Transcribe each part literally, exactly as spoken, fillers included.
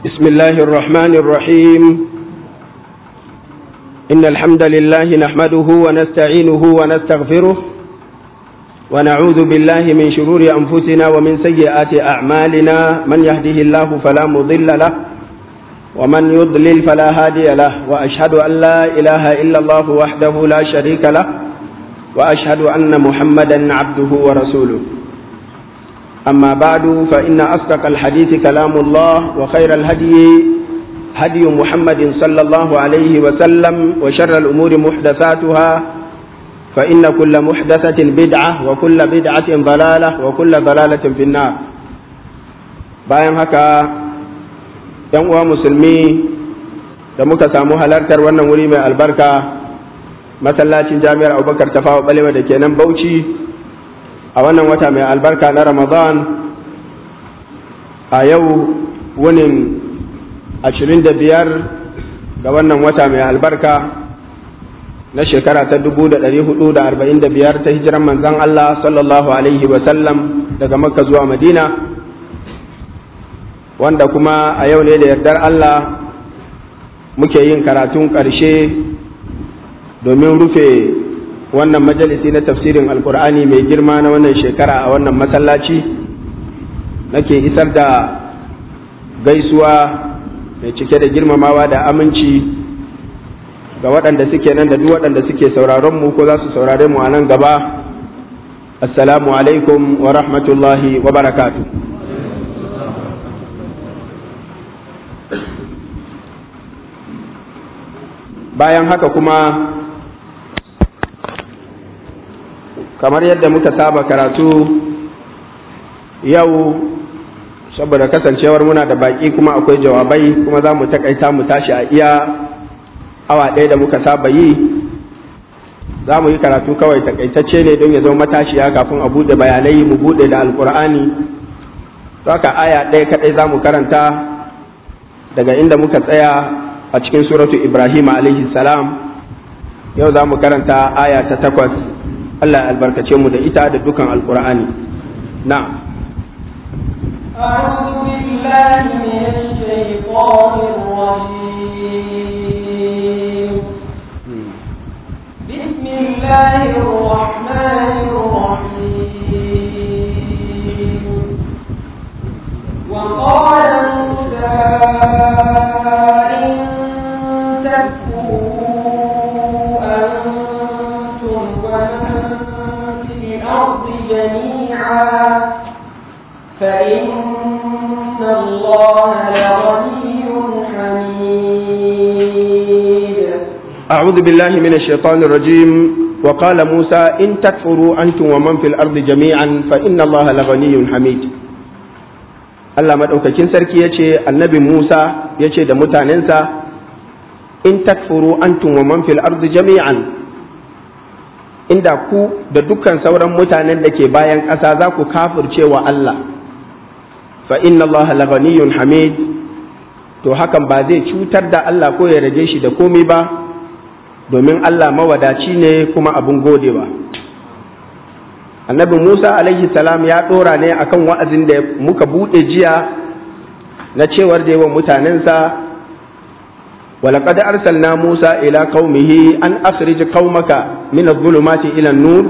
بسم الله الرحمن الرحيم. إن الحمد لله نحمده ونستعينه ونستغفره ونعوذ بالله من شرور أنفسنا ومن سيئات أعمالنا. من يهده الله فلا مضل له ومن يضلل فلا هادي له، وأشهد أن لا إله إلا الله وحده لا شريك له، وأشهد أن محمدا عبده ورسوله. أما بعد فإن أصدق الحديث كلام الله، وخير الهدي هدي محمد صلى الله عليه وسلم، وشر الأمور محدثاتها، فإن كل محدثة بدعة وكل بدعة ضلالة وكل ضلالة في النار. bayan haka ‘yan uwa musulmi da muka samu halartar wannan wuri mai albarka, masallacin jami'ar Abubakar Tafawa Balewa da ke nan Bauchi, a wannan wata mai albarka na Ramadan, a yau wunin ashirin da biyar ga wannan wata mai albarka na shekara ta dubu da ɗari hudu da arba'in da biyar ta hijiran manzan Allah sallallahu alaihi wasallam daga Makka zuwa Madina, wanda kuma a yau ne da yardar Allah muke yin karatun ƙarshe domin rufe wannan majalisi na tafsirin alkur'ani mai girma na wannan shekara a wannan masallaci. Nake isar da gaisuwa mai cike da girmamawa da aminci ga waɗanda suke nan da duk waɗanda suke sauraron mu ko za su saurare mu a nan gaba. Assalamu alaikum wa rahmatullahi wa barakatuh. Bayan haka kuma, kamar yadda muka saba karatu yau, saboda kasancewar muna da baki kuma akwai jawabai, kuma za mu takaita mu tashi a iya awa ɗaya da muka saba yi. Za mu yi karatu kawai takaitacce ne don ya zama matashiya kafin a buɗe bayanai, mu buɗe da alkur'ani. Saka aya ɗaya kaɗai za mu karanta daga inda muka tsaya a cikin suratu Ibrahim alaihi salam. Yau za mu karanta aya ta takwas. Allah albarkace mu da ita da dukan alkur'ani. Na'am. أعوذ بالله من الشيطان الرجيم. بسم الله الرحمن الرحيم. وقال موسى إن تكفروا أنتم ومن في الأرض جميعا فإن الله لغني حميد. أعوذ بالله من الشيطان الرجيم. وقال موسى إن تكفروا أنتم ومن في الأرض جميعا فإن الله لغني حميد. Allah maɗaukakin sarki ya ce annabi Musa ya ce da mutanensa, in takfuru antum wa man fil ardi jami'an, inda ku da dukkan sauran mutanen da ke bayan ƙasa za ku kafirce wa Allah, fa inna Allah laghaniyun hamid, to hakan ba zai cutar da Allah ko ya rage shi da komai ba, domin Allah mawadaci ne kuma abin godewa. Annabi Musa alaihi salam ya ɗora ne akan wa'azin da muka buɗe jiya na cewar da yawan mutanensa, walaƙad arsalna Musa ila qaumihi an akhrij qaumaka min adh-dhulumati ila an-nur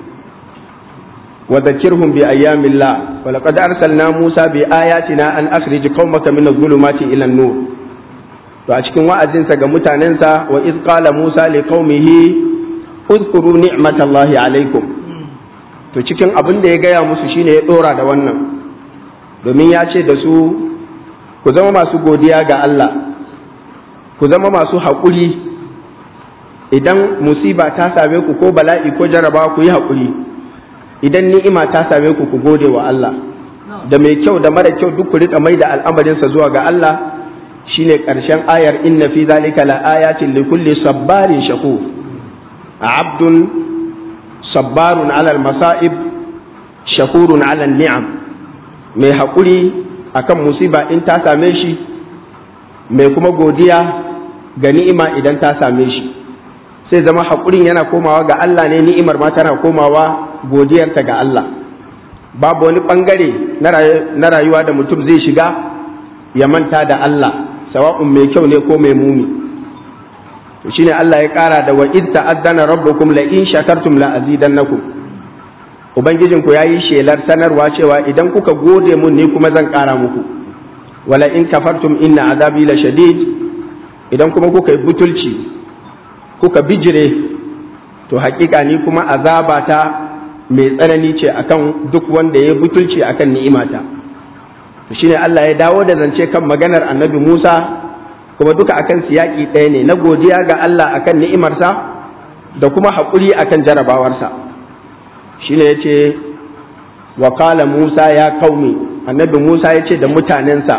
wa dhakkirhum bi ayyamillah walaqad arsalna Musa bi ayatina an akhrij qaumaka min adh-dhulumati ila an-nur. To a cikin wa'azinsa ga mutanensa, wa iz qala Musa li qaumihi udhkuru ni'matallahi alaikum, to cikin abin da ya gaya musu shine ya dora da wannan, domin ya ce da su ku zama masu godiya ga Allah, ku zama masu haƙuri. Idan musiba ta same ku ko bala'i ko jarabawa ku yi haƙuri, idan ni'ima ta same ku ku gode wa Allah, da mai kyau da mara kyau duk ku riƙa mai da al'amarinsa zuwa ga Allah. Shine ƙarshen ayar inna fi zalika la ayatin li kulli sabbarin shakur. Abdun sabbarun alal masa'ib shakurun alal ni'am, mai haƙuri akan musiba in ta same shi, mai kuma godiya ga ni'ima idan ta same shi. Sai zama haƙurin yana komawa ga Allah ne, ni'imar ma tana komawa godiyarta ga Allah. Babu wani ɓangare na rayuwa da mutum zai shiga ya manta da Allah, sawa'un mai kyau ne ko mai muni. To shine Allah ya ƙara da wa id ta'addana rabbukum la in shakartum la azidannakum. Ubangijinku yayi shelar sanarwa cewa idan kuka gode mun ni kuma zan ƙara muku. Wala in kafartum inna azabi la shadid. Idan kuma kuka yi butulci kuka bijire to hakika ni kuma azabata mai tsanani ce akan duk wanda ya butulci akan ni'imata. To shine Allah ya dawo da zance kan maganar Annabi Musa, kuma duka akan siyaki ɗaya ne na godiya ga Allah akan ni'imarsa da kuma haƙuri akan jarabawarsa. Shine yace wa qala Musa ya qaumi, Annabi Musa yace da mutanensa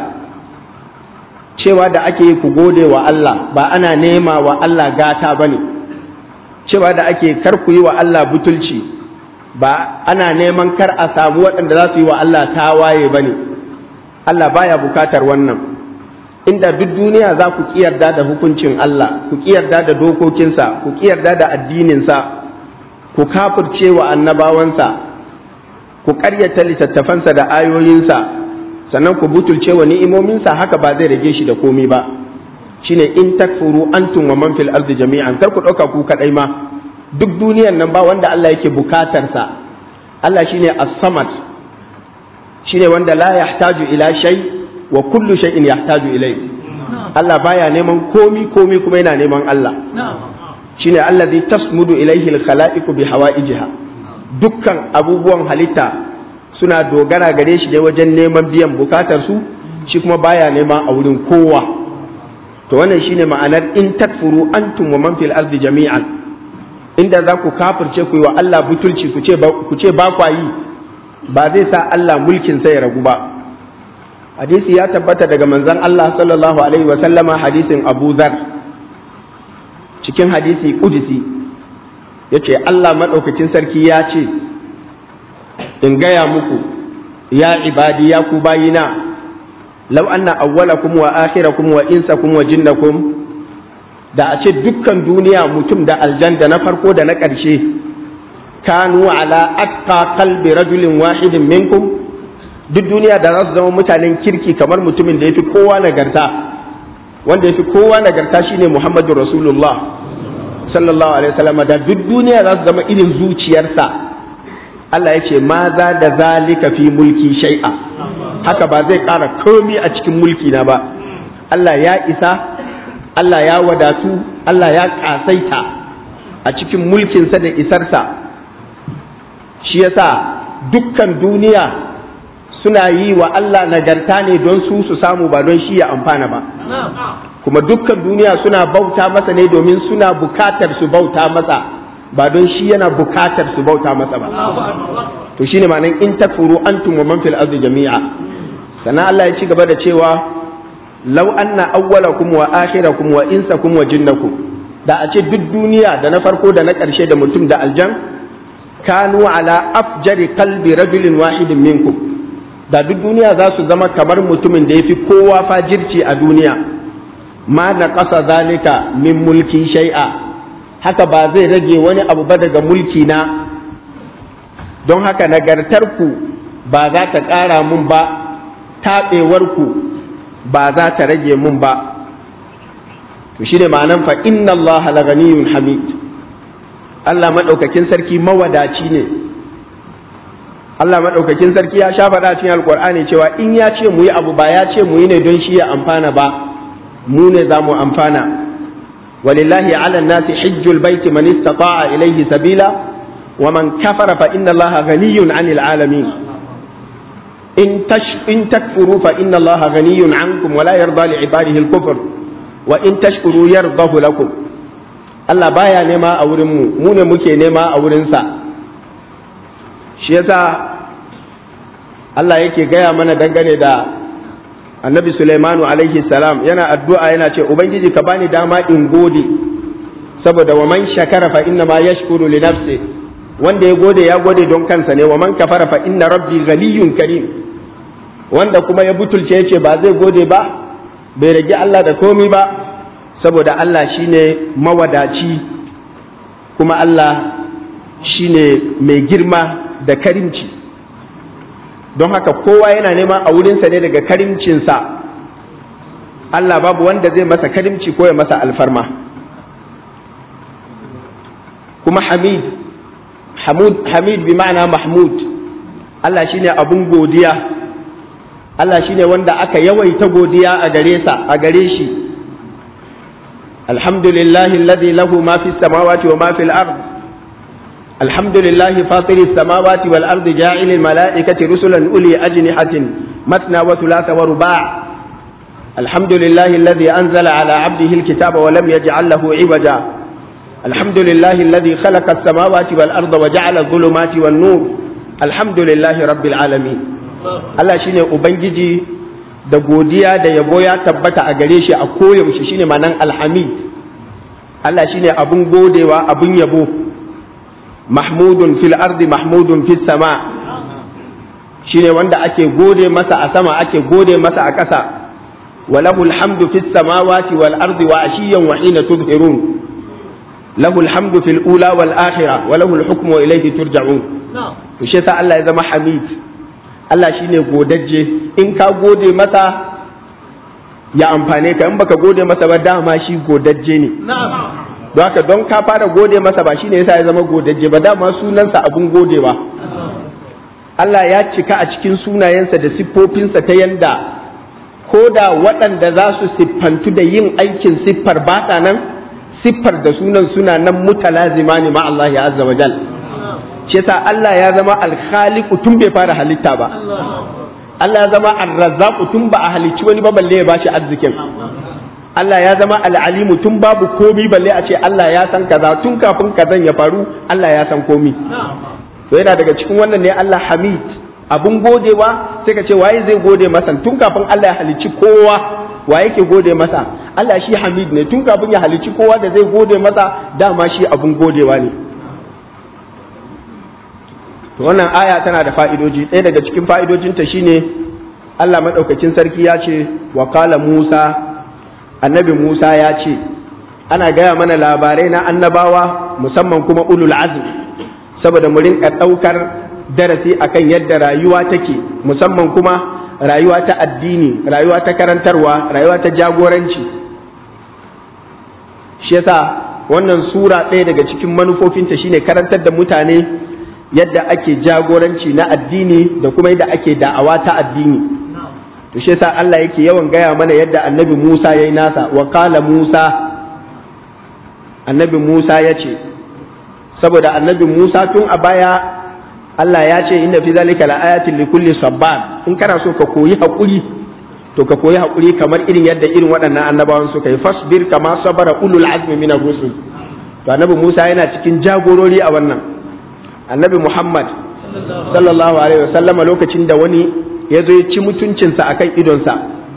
cewa da ake yi ku gode wa Allah ba ana nema wa Allah gata bane, cewa da ake kar ku yi wa Allah butulci ba ana neman kar a samu waɗanda za su yi wa Allah tawaye bane. Allah baya bukatar wannan. Inda duk duniya za ku kiyarda da hukuncin Allah, ku kiyarda da dokokinsa, ku kiyarda da addininsa, ku kafirce wa annabawansa, ku ƙaryata littattafansa da ayoyinsa, sannan ku butulce wa ni'imominsa, haka ba zai rage shi da komi ba. Shine in takfuru antum wa man fil ardi jami'an, kar ku ɗauka ku kaɗai ma, duk duniyan nan ba wanda Allah yake bukatarsa. Allah shine as-samad, shine wanda la yahtaju ila shay wa kullu shay'in yahtaju ilayhi. Allah baya neman komi komi kuma yana neman Allah. Shine allazi tasmudu ilayhi al-khala'iqu bi hawaijiha. Dukkan abubuwan halitta suna dogara gare shi ne wajen neman biyan bukatar su, shi kuma baya nema a wurin kowa. To wannan shine ma'anar in takfuru antum wa man fil ardi jami'an. Inda za ku kafirce ku yi wa Allah butulci ku ce ku ce ba kwa yi, ba zai sa Allah mulkin sai ya ragu ba. Hadisi ya tabbata daga manzon Allah sallallahu alaihi wa sallama, hadisin Abu Dharr, cikin hadisi qudsi yace Allah madaukakin sarki ya ce in gaya muku ya ibadi ya ku bayina, law anna awwalakum wa akhirakum wa insakum wa jinnakum, da a ce dukkan duniya mutum da aljan da na farko da na ƙarshe kanu ala atqa qalbi rajulin wahidin minkum, duk duniya da za su zama mutanen kirki kamar mutumin da yafi kowa nagarta, wanda yafi kowa nagarta shine Muhammadu Rasulullah sallallahu alaihi wasallam, da duk duniya za su zama irin zuciyarsa, Allah ya ce ma za da zalika fi mulki shay'a, haka ba zai ƙara komi a cikin mulki na ba. Allah ya isa, Allah ya wadatu, Allah ya ƙasaita a cikin mulkinsa da isarsa. Shi yasa dukkan duniya suna yi wa Allah nagarta ne don su su samu, ba don shi ya amfana ba. Kuma dukkan duniya suna bauta masa ne domin suna bukatar su bauta masa, ba don shi yana bukatar su bauta masa ba. To shine ma'anar in takfuru antum wa man fil ardi jami'a. Sannan Allah ya ci gaba da cewa law anna awwalakum wa akhirakum wa insakum wa jinnakum, da a ce duk duniya da na farko da na ƙarshe da mutum da aljan kanu ala afjari qalbi rajulin wahidin minkum, da duk duniya za su zama kamar mutumin da yafi kowa fajirci a duniya, ma na ƙasa zalika min mulki shay'a, haka ba zai rage wani abu ba daga mulki na. Don haka nagartarku ba za ta ƙara mun ba, taɓewarku ba za ta rage mun ba. To shi ne ma'anan fa inna Allah la ghaniyyun hamid, Allah maɗaukakin sarki mawadaci ne. Allah maɗaukakin sarki ya sha faɗa cikin alƙur'ani cewa in ya ce mu yi abu ba ya ce mu yi ne don shi ya amfana ba, mu ne za mu amfana. walillahi ala nasi hijjul baiti man istata'a ilayhi sabila wa man kafara fa inna Allah ghaniyyun 'anil 'alamin. in tash in takfuru fa inna allaha ghaniyyun ankum wa la yarda li ibadihi al-kufr wa in tashkuru yardahu lakum. Allah baya nema a wurin mu, mu ne muke nema a wurin sa. Shi yasa Allah yake gaya mana dangane da Annabi Sulaimanu alaihi salam, yana addu'a yana ce ubangiji ka bani dama in gode, saboda wa man shakara fa inna ma yashkuru li nafsi, wanda ya gode ya gode don kansa ne, wa man kafara fa inna rabbi ghaniyyun karim, wanda kuma ya butulce yace ba zai gode ba, bai rage Allah da komi ba, saboda Allah shine mawadaci kuma Allah shine mai girma da karimci. Don haka kowa yana nema a wurinsa ne daga karimcinsa Allah babu wanda zai masa karimci ko ya masa alfarma. Kuma hamid hamud hamid bi ma'ana mahmud, Allah shine abun godiya, Allah shine wanda aka yawaita godiya a gare sa a gare shi. alhamdulillahi alladhi lahu ma fis samawati wa ma fil ard, alhamdulillahi fatiris samawati wal ardi ja'ilil malaikati rusulan uli ajnihatin matna wa thulatha wa ruba', alhamdulillahi alladhi anzala ala 'abdihi alkitaba wa lam yaj'al lahu 'iwaja, alhamdulillahi alladhi khalaqa as-samawati wal arda wa ja'ala adh-dhulumati wan nur, alhamdulillahi rabbil alamin. Allah shine ubangiji da godiya da yabo ya tabbata a gare shi a koyaushe, shine ma'anan alhamid. Allah shine abun godewa, abun yabo. Mahmudun fil ardi mahmudun fis sama, shine wanda ake gode masa a sama, ake gode masa a ƙasa. Walahul hamdu fis samawati wal ardi wa ashiyan wa hina tudhirun, lahul hamdu fil ula wal akhirah wa lahul hukmu wa ilayhi turja'un. To shi yasa Allah ya zama hamid, Allah shine godajje. In ka gode masa ya amfane ka, in baka gode masa ba dama shi godajje ne. Don haka don ka fara gode masa ba shine yasa ya zama godajje ba, dama sunansa abun godewa. Allah ya cika a cikin sunayensa da siffofinsa ta yanda ko da waɗanda za su siffantu da yin aikin siffar ba ta nan, siffar da sunan suna nan mutalazima ne ma Allah ya azza wa jal. Shi yasa Allah ya zama alkhaliqu tun bai fara halitta ba, Allah ya zama arrazzaqu tun ba a halicci wani ba balle ya bashi arzikin, Allah ya zama al'alimu tun babu komi balle a ce Allah ya san kaza, tun kafin kazan ya faru Allah ya san komi. To yana daga cikin wannan ne Allah hamid, abun godewa. Sai ka ce waye zai gode masa tun kafin Allah ya halicci kowa, wa yake gode masa? Allah shi hamid ne, tun kafin ya halicci kowa da zai gode masa dama shi abun godewa ne. To wannan aya tana da fa'idoji. Ɗaya daga cikin fa'idojinta shine Allah maɗaukakin sarki ya ce wa qala Musa, annabi Musa ya ce, ana gaya mana labarai na annabawa musamman kuma ulul azmi, saboda mu rinka ɗaukar darasi akan yadda rayuwa take, musamman kuma rayuwa ta addini, rayuwa ta karantarwa, rayuwa ta jagoranci. Shi yasa wannan sura ɗaya daga cikin manufofinta shine karantar da mutane yadda ake jagoranci na addini da kuma yadda ake da'awa ta addini. To shi yasa Allah yake yawan gaya mana yadda annabi Musa yayi nasa. Wa qala Musa, annabi Musa ya ce, saboda annabi Musa tun a baya Allah ya ce inna fi zalika laayatin likulli sabbar, in kana so ka koyi hakuri to ka koyi hakuri kamar irin yadda irin waɗannan annabawan suka yi. Fasbir kama sabara ulul azmi minar rusul. To annabi Musa yana cikin jagorori a wannan. Annabi Muhammad sallallahu alaihi wasallam lokacin da wani ya zo ya ci mutuncinsa akan idonsa,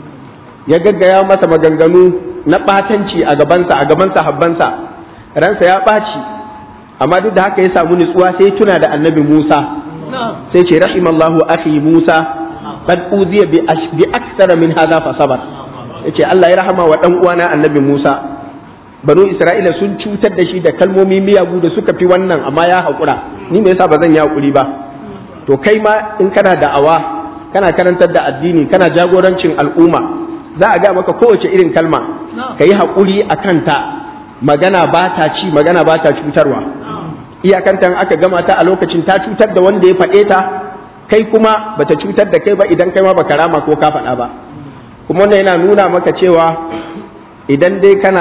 ya gaggaya masa maganganu na ɓatanci a gabansa a gaban sahabbansa, ransa ya ɓaci, amma duk da haka ya samu nutsuwa sai tuna da annabi Musa, sai ce rahimallahu akhi Musa qad uziya bi akthara min hadha fa sabar. Yace Allah ya rahama wa dan uwana annabi Musa, banu Isra'ila sun cutar da shi da kalmomi miyagu da suka fi wannan, amma ya haƙura. Ni me yasa ba zan yi haƙuri ba? To kai ma in kana da'awa, kana karantar da addini, kana jagorancin al'umma, za a ga maka kowace irin kalma, ka yi haƙuri a kanta. Magana ba ta ci, magana ba ta cutarwa. Iyakantan aka gama ta a lokacin ta cutar da wanda ya faɗe ta, kai kuma bata cutar da kai ba idan kai ma baka rama ko ka faɗa ba. Kuma wannan yana nuna maka cewa idan dai kana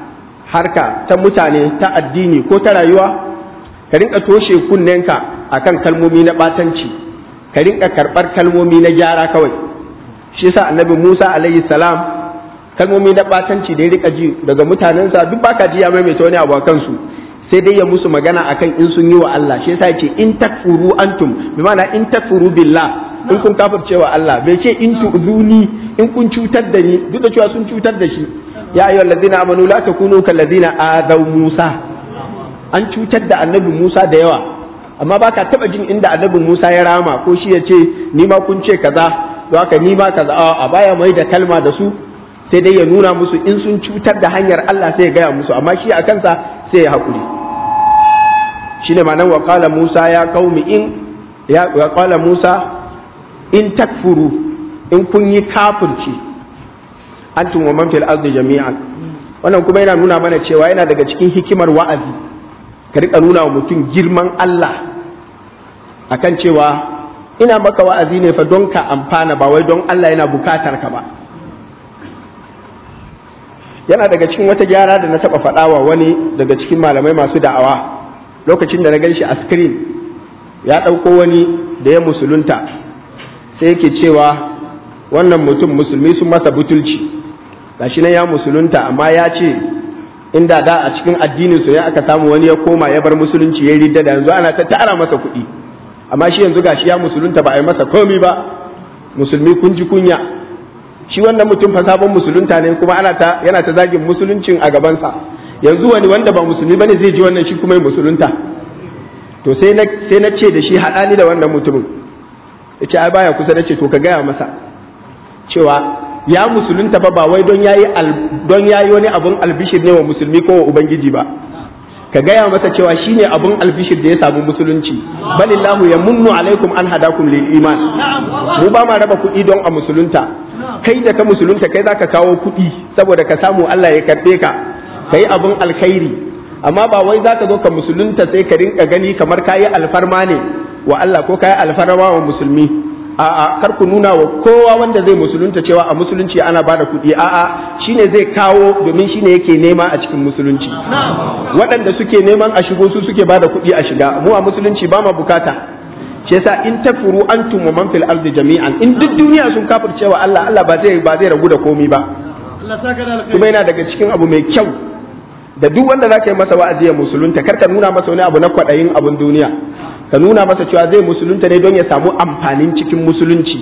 harka ta mutane, ta addini ko ta rayuwa, ka rinka toshe kunnenka akan kalmomi na batanci, ka rinka karɓar kalmomi na gyara kawai. Shi yasa annabi Musa alaihi salam kalmomi na batanci da ya rika ji daga mutanensa duk baka ji ya maimaita wani abu a kansu, sai dai ya musu magana akan in sun yi wa Allah. Shi yasa yace in takfuru antum, bi ma'ana in takfuru billah, in kun kafirce wa Allah. Bai ce in tu'zuni, in kun cutar da ni, duk da cewa sun cutar da shi. Ya ayyuhal ladzina amanu la takunu kal ladzina adaw Musa. An cutar da annabi Musa da yawa, amma baka taba jin inda annabi Musa ya rama ko shi ya ce ni ma kun ce kaza, don haka ni ma kaza. A baya mai da kalma da su, sai dai ya nuna musu in sun cutar da hanyar Allah sai ya gaya musu, amma shi a kansa sai ya haƙuri. Shine ma'anar wa qala Musa ya qaumi in ya wa qala Musa in takfuru, in kun yi kafirci antum wa man fil ardi jami'an. Wannan kuma yana nuna mana cewa yana daga cikin hikimar wa'azi ka rika nuna wa mutum girman Allah akan cewa ina maka wa'azi ne fa don ka amfana ba wai don Allah yana bukatar ka ba. Yana daga cikin wata gyara da na taba faɗawa wani daga cikin malamai masu da'awa lokacin da na gan shi a screen ya ɗauko wani da ya musulunta sai yake cewa wannan mutum musulmi sun masa butulci gashi nan ya musulunta amma ya ce inda da a cikin addinin su ya aka samu wani ya koma ya bar musulunci ya ridda da yanzu ana ta tara masa kuɗi amma shi yanzu gashi ya musulunta ba a yi masa komi ba. Musulmi kun ji kunya. Shi wannan mutum fa sabon musulunta ne kuma ana ta yana ta zagin musuluncin a gabansa. Yanzu wani wanda ba musulmi bane zai ji wannan shi kuma ya musulunta. To sai na sai na ce da shi haɗa ni da wannan mutumin. Yace ai baya kusa, da ce to ka gaya masa cewa ya musulunta fa ba wai don yayi don yayi wani abun albishir ne wa musulmi ko wa ubangiji ba. Ka gaya masa cewa shine abun albishir da ya samu musulunci. Balillahu yamunnu alaikum an hadakum lil iman. Mu ba ma raba kuɗi don a musulunta. Kai da ka musulunta kai zaka kawo kuɗi saboda ka samu Allah ya karɓe ka kai abun alkhairi, amma ba wai zaka zo ka musulunta sai ka rinka gani kamar kayi alfarma ne wa Allah ko kayi alfarma wa musulmi. A'a, kar ku nuna wa kowa wanda zai musulunta cewa a musulunci ana bada kuɗi. A'a, shine zai kawo domin shine yake nema a cikin musulunci. Waɗanda suke neman a shigo su suke bada kuɗi a shiga. Mu a musulunci ba ma bukata. Shi yasa in takfuru antum wa man fil ardi jami'an, in duk duniya sun kafircewa Allah, Allah ba zai ba zai ragu da komai ba. Kuma yana daga cikin abu mai kyau da duk wanda zaka yi masa wa'azi ya musulunta, kar ka nuna masa wani abu na kwaɗayin abun duniya. Ka nuna masa cewa zai musulunta ne don ya samu amfanin cikin musulunci,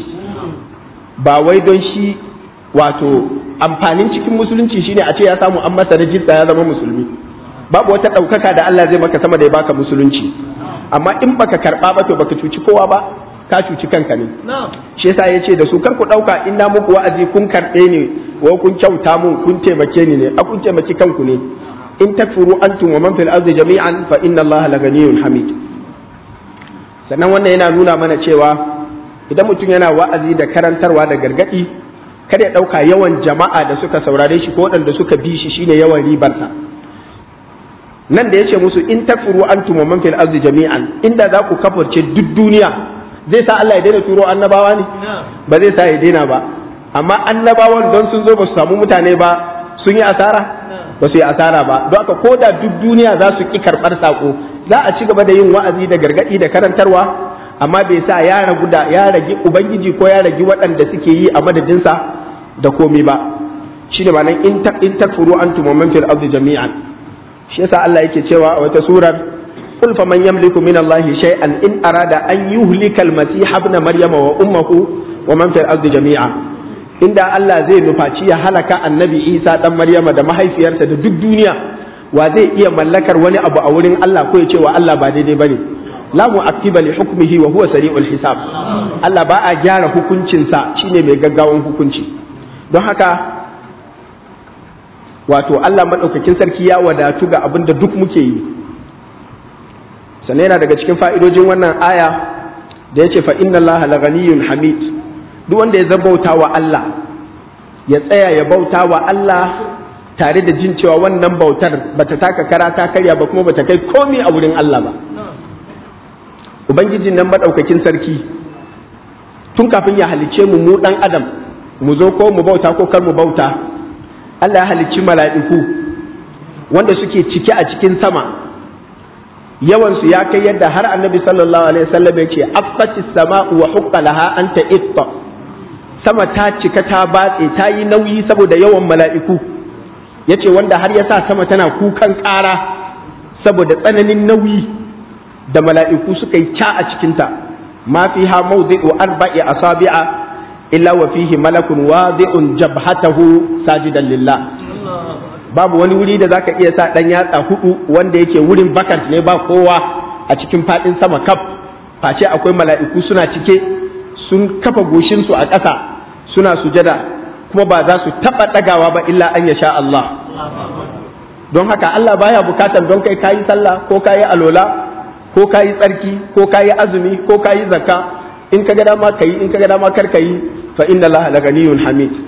ba wai don shi wato amfanin cikin musulunci shine a ce ya samu an masa rajista ya zama musulmi. Babu wata ɗaukaka da Allah zai maka sama da ya baka musulunci, amma in baka karɓa ba to baka cuci kowa ba, ka cuci kanka ne. Shi yasa ya ce da su kar ku ɗauka in na muku wa'azi kun karɓe ni wa kun kyauta mun kun taimake ni ne, a kun taimaki kanku ne. In takfuru antum wa man fil ardi jami'an fa inna Allah la ganiyyun hamid. Sannan wannan yana nuna mana cewa idan mutum yana wa'azi da karantarwa da gargadi, kada ya ɗauka yawan jama'a da suka saurare shi ko waɗanda suka bi shi shine yawan ribarsa. Nan da yace musu in takfuru antum wa man fil ardi jami'an, inda za ku kafirce duk duniya zai sa Allah ya daina turo annabawa ne? Ba zai sa ya daina ba. Amma annabawan don sun zo ba su samu mutane ba sun yi asara? Ba su yi asara ba. Don haka ko da duk duniya za su ki karɓar sako, za a ci gaba da yin wa'azi da gargaɗi da karantarwa, amma bai sa ya ragu da ya ragi ubangiji ko ya ragi waɗanda suke yi a madadinsa da komai ba. Shine ma'anar in in takfuru antum wa man fil ardi jami'an. Shi yasa Allah yake cewa a wata surar qul faman yamliku min Allahi shay'an in arada an yuhlika al-masih ibn maryama wa ummuhu wa man fil ardi jami'a. Inda Allah zai nufaci ya halaka annabi Isa dan Maryama da mahaifiyarsa da duk duniya, wa zai iya mallakar wani abu a wurin Allah ko ya ce wa Allah ba daidai bane? La mu'aqqiba li hukmihi wa huwa sari'ul hisab. Allah ba a gyara hukuncinsa, shine mai gaggawan hukunci. Don haka wato Allah madaukakin sarki ya wadatu ga abin da duk muke yi. Sannan yana daga cikin fa'idojin wannan aya da yace fa inna Allah la ghaniyyun hamid. Duk wanda ya zabauta wa Allah, ya tsaya ya bauta wa Allah tare da jin cewa wannan bautar bata taka kara ta karya ba kuma bata kai komai a wurin Allah ba. Ubangijin nan madaukakin sarki tun kafin ya halice mu mu dan adam mu zo ko mu bauta ko kar mu bauta, Allah ya halicci mala'iku wanda suke cike a cikin sama, yawansu ya kai yadda har annabi sallallahu alaihi wasallam ya ce affatis sama'u wa hukka laha anta itta. Sama ta cika ta batse ta yi nauyi saboda yawan mala'iku, yace wanda har ya sa sama tana kukan ƙara saboda tsananin nauyi da mala'iku suka yi ca a cikinta. Ma fiha mawdi'u arba'i asabi'a illa wa fihi malakun wadi'un jabhatahu sajidan lillah. Babu wani wuri da zaka iya sa dan yatsa hudu wanda yake wurin vacant ne ba kowa a cikin fadin sama kaf, face akwai mala'iku suna cike sun kafa goshin su a ƙasa suna sujada, kuma ba za su taba dagawa ba illa an yasha Allah. Don haka Allah baya bukatan don kai kayi sallah ko kayi alola ko kayi tsarki ko kayi azumi ko kayi zakka, in ka ga dama kayi in ka ga dama kar kayi, fa inna Allah la ganiyyun hamid.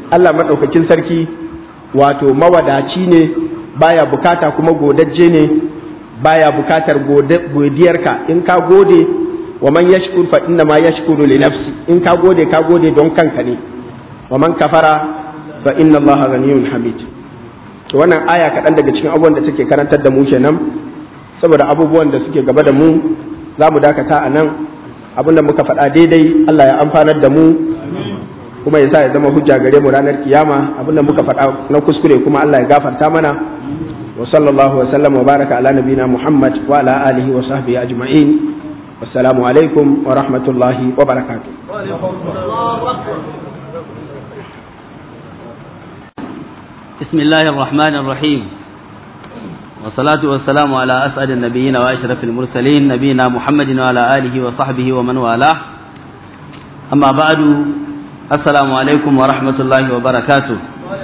Allah maɗaukakin sarki wato mawadaci ne, baya bukata kuma godajje ne, baya bukatar godiyarka. In ka gode, wa man yashkur fa inna ma yashkuru li nafsi, in ka gode ka gode don kanka ne, wa man kafara fa inna Allah ghaniyyun hamid. To wannan aya kaɗan daga cikin abubuwan da take karantar da mu kenan, saboda abubuwan da suke gaba da mu za mu dakata a nan. Abin da muka faɗa daidai Allah ya amfanar da mu kuma ya sa ya zama hujja gare mu ranar kiyama. Abin da muka faɗa na kuskure kuma Allah ya gafarta mana. Wa sallallahu wa sallam wa baraka ala nabina Muhammad wa ala alihi wa sahbihi ajma'in. Wassalamu alaikum wa rahmatullahi wa barakatuh. بسم الله الرحمن الرحيم والصلاة والسلام على أسعد النبيين وأشرف المرسلين نبينا محمد وعلى آله وصحبه ومن والاه أما بعد السلام عليكم ورحمة الله وبركاته.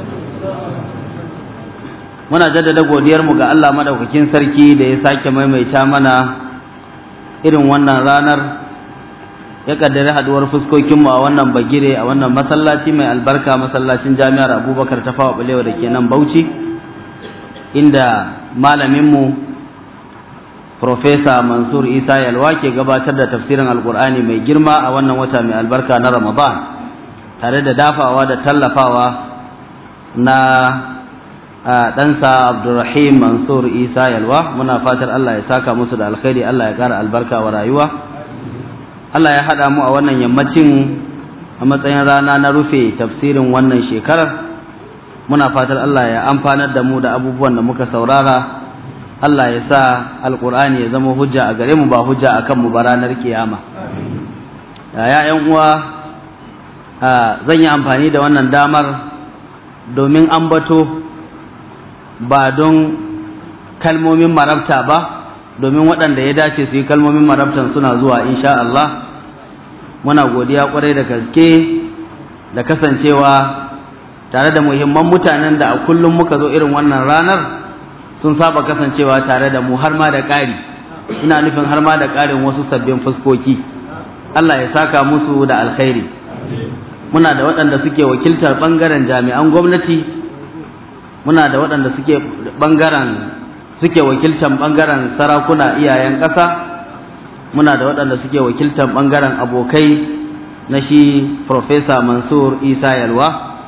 muna jaddada godiyarmu ga Allah madaukakin sarki da ya sake maimaita mana irin wannan ranar, ya kaddare haduwar fuskokinmu a wannan bagire a wannan masallaci mai albarka, masallacin jami'ar Abubakar Tafawa Balewa da ke nan Bauchi, inda malaminmu Profesa Mansur Isa Yalwa ke gabatar da tafsirin Alkur'ani mai girma a wannan wata mai albarka na Ramadan, tare da dafawa da tallafawa na ɗansa Abdulrahim Mansur Isa Yalwa. Muna fatar Allah ya saka musu da alkhairi, Allah ya ƙara albarka wa rayuwa. Allah ya haɗa mu a wannan yammacin a matsayin rana na rufe tafsirin wannan shekarar. Muna fatar Allah ya amfanar da mu da abubuwan da muka saurara. Allah ya sa alkur'ani ya zama hujja a gare mu, ba hujja a kanmu ba ranar kiyama. Ya ƴan uwa, zan yi amfani da wannan damar domin ambato, ba don kalmomin marabta ba, domin waɗanda ya dace su yi kalmomin marabtan suna zuwa insha Allah. Muna godiya kwarai da gaske da kasancewa tare da muhimman mutanen da a kullum muka zo irin wannan ranar sun saba kasancewa tare da mu, har ma da ƙari, ina nufin har ma da ƙarin wasu sabbin fuskoki. Allah ya saka musu da alkhairi. Muna da waɗanda suke wakiltar ɓangaren jami'an gwamnati, muna da waɗanda suke ɓangaren suke wakiltar ɓangaren sarakuna iyayen ƙasa, muna da waɗanda suke wakiltar ɓangaren abokai na shi Profesa Mansur Isa Yalwa,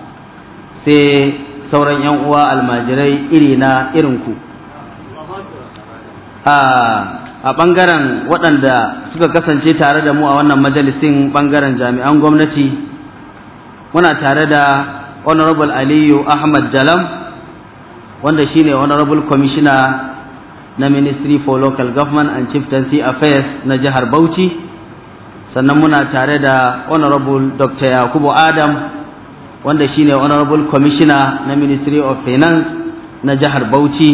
sai sauran 'yan uwa almajirai iri na irinku. A ɓangaren waɗanda suka kasance tare da mu a wannan majalisin ɓangaren jami'an gwamnati, muna tare da Honorable Aliyu Ahmad Jalam, wanda shine Honorable Commissioner na Ministry for Local Government and Chieftaincy Affairs na jihar Bauchi. Sannan muna tare da Honorable Doctor Yakubu Adam, wanda shine Honorable Commissioner na Ministry of Finance na jihar Bauchi.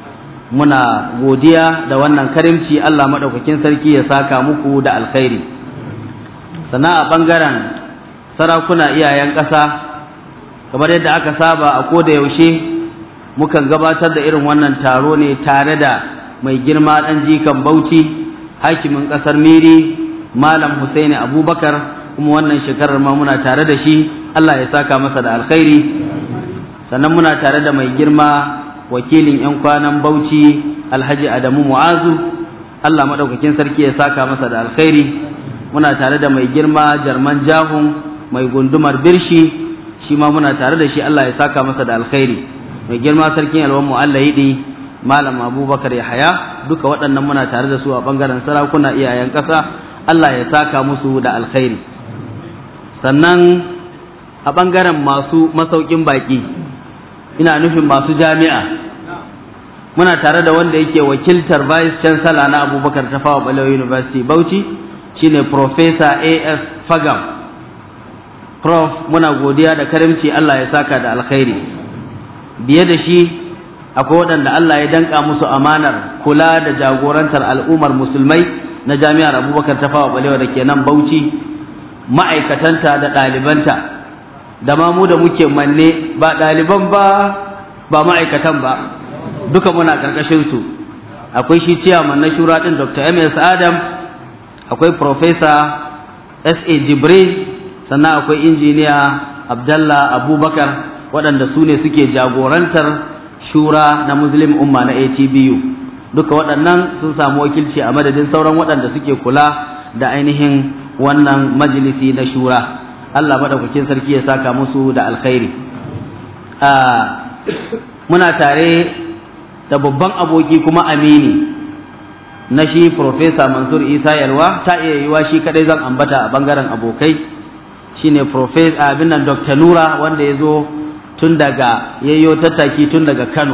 Muna godiya da wannan karimci, Allah madaukakin sarki ya saka muku da alkhairi. Sannan a bangaren sarakuna iyayen ƙasa, kamar yadda aka saba a koda yaushe mukan gabatar da irin wannan taro ne tare da mai girma ɗan jikan Bauchi, hakimin ƙasar Miri, Malam Husaini Abubakar, kuma wannan shekarar ma muna tare da shi, Allah ya saka masa da alkhairi. Sannan muna tare da mai girma wakilin 'yan kwanan Bauchi, Alhaji Adamu Mu'azu, Allah maɗaukakin sarki ya saka masa da alkhairi. Muna tare da mai girma Jarman Jahun, mai gundumar Birshi, shi ma muna tare da shi, Allah ya saka masa da alkhairi. Mai girma sarkin Yalwan Mu'allahidi, Malam Abubakar Yahaya, duka waɗannan muna tare da su a ɓangaren sarakuna iyayen ƙasa, Allah ya saka musu da alkhairi. Sannan a ɓangaren masu masaukin baƙi, ina nufin masu jami'a, muna tare da wanda yake wakiltar Vice Chancellor na Abubakar Tafawa Balewa University Bauchi, shine Professor A S Fagam. Prof, muna godiya da karimci, Allah ya saka da alkhairi. Biye da shi akwai waɗanda Allah ya danka musu amanar kula da jagorantar al'ummar musulmai na jami'ar Abubakar Tafawa Balewa da ke nan Bauchi, ma'aikatanta da ɗalibanta, da ma mu da muke manne, ba ɗaliban ba ba ma'aikatan ba, duka muna ƙarƙashin su. Akwai shi ciyaman na shura ɗin Doctor M S Adam, akwai Professor S A Jibril, sannan akwai injiniya Abdallah Abubakar waɗanda su ne suke jagorantar shura na Muslim Umma na A T B U. Duka waɗannan sun samu wakilci a madadin sauran waɗanda suke kula da ainihin wannan majalisi na shura. Allah madaukakin sarki ya saka musu da alkhairi. Muna tare da babban aboki kuma amini na shi Profesa Mansur Isa Yalwa, ta iya yiwa shi kadai zan ambata a bangaren abokai, shine Profesa abin nan Doctor Nura wanda ya zo tun daga yayyo tattaki tun daga Kano.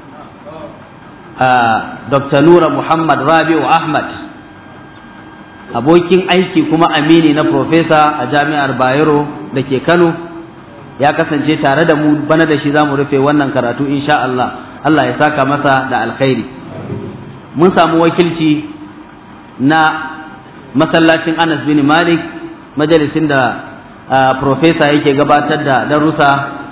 Doctor Nura Muhammad Rabi'u Ahmad, abokin aiki kuma amini na Profesa a Jami'ar Bayero da ke Kano, ya kasance tare da mu bana da shi za mu rufe wannan karatu insha Allah. Allah ya saka masa da alkhairi. Mun samu wakilci na masallacin Anas bin Malik, majalisin da Profesa yake gabatar da darussa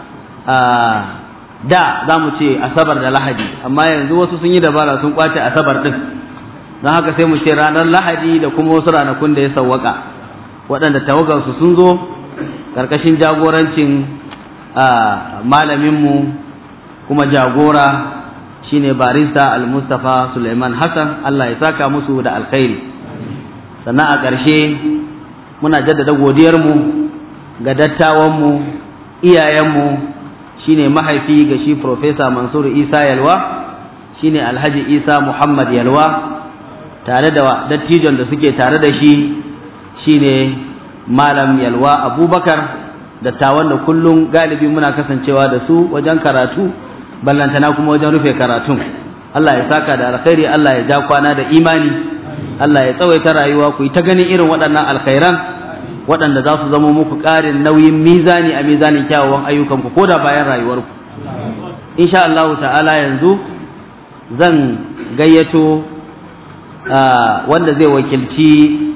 da za mu ce asabar da lahadi, amma yanzu wasu sun yi dabara sun kwace asabar din, don haka sai mu ce ranar lahadi da kuma wasu ranakun da ya sawwaka, waɗanda tawagarsu sun zo ƙarƙashin jagorancin malaminmu kuma jagora shine barista al-Mustafa Suleiman Hassan. Allah ya saka musu da alkhairi. Sannan a ƙarshe muna jaddada godiyarmu ga dattawanmu, iyayenmu, shine mahaifi ga shi Profesa Mansur Isa Yalwa, shine Alhaji Isa Muhammad Yalwa, tare da dattijon da suke tare da shi shine Malam Yalwa Abubakar, dattawan da kullum galibi muna kasancewa da su wajen karatu, ballantana kuma wajen rufe karatun. Allah ya saka da alkhairi, Allah ya ja kwana da imani, Allah ya tsawaita rayuwa, ku yi ta ganin irin waɗannan alkhairan waɗanda za su zama muku ƙarin nauyin mizani a mizanin kyawawan ayyukanku ko da bayan rayuwarku. Insha Allah ta'ala yanzu zan gayyato wanda zai wakilci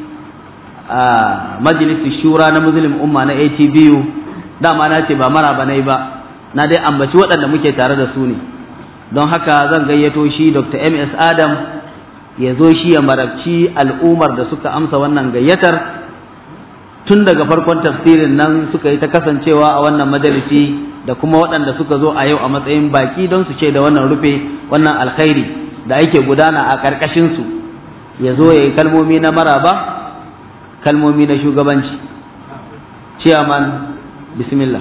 majalisar shura na Muslim Umma na A T B U. Dama na ce ba mara ba na yi ba, na dai ambaci waɗanda muke tare da su ne, don haka zan gayyato shi Doctor M S Adam ya zo shi ya marabci al'ummar da suka amsa wannan gayyatar tun daga farkon tafsirin nan suka yi ta kasancewa a wannan majalisi, da kuma waɗanda suka zo a yau a matsayin baki don su ce da wannan rufe wannan alkhairi da ake gudana a ƙarƙashinsu, ya zo ya yi kalmomi na maraba, kalmomi na shugabanci. Chairman, bismillah.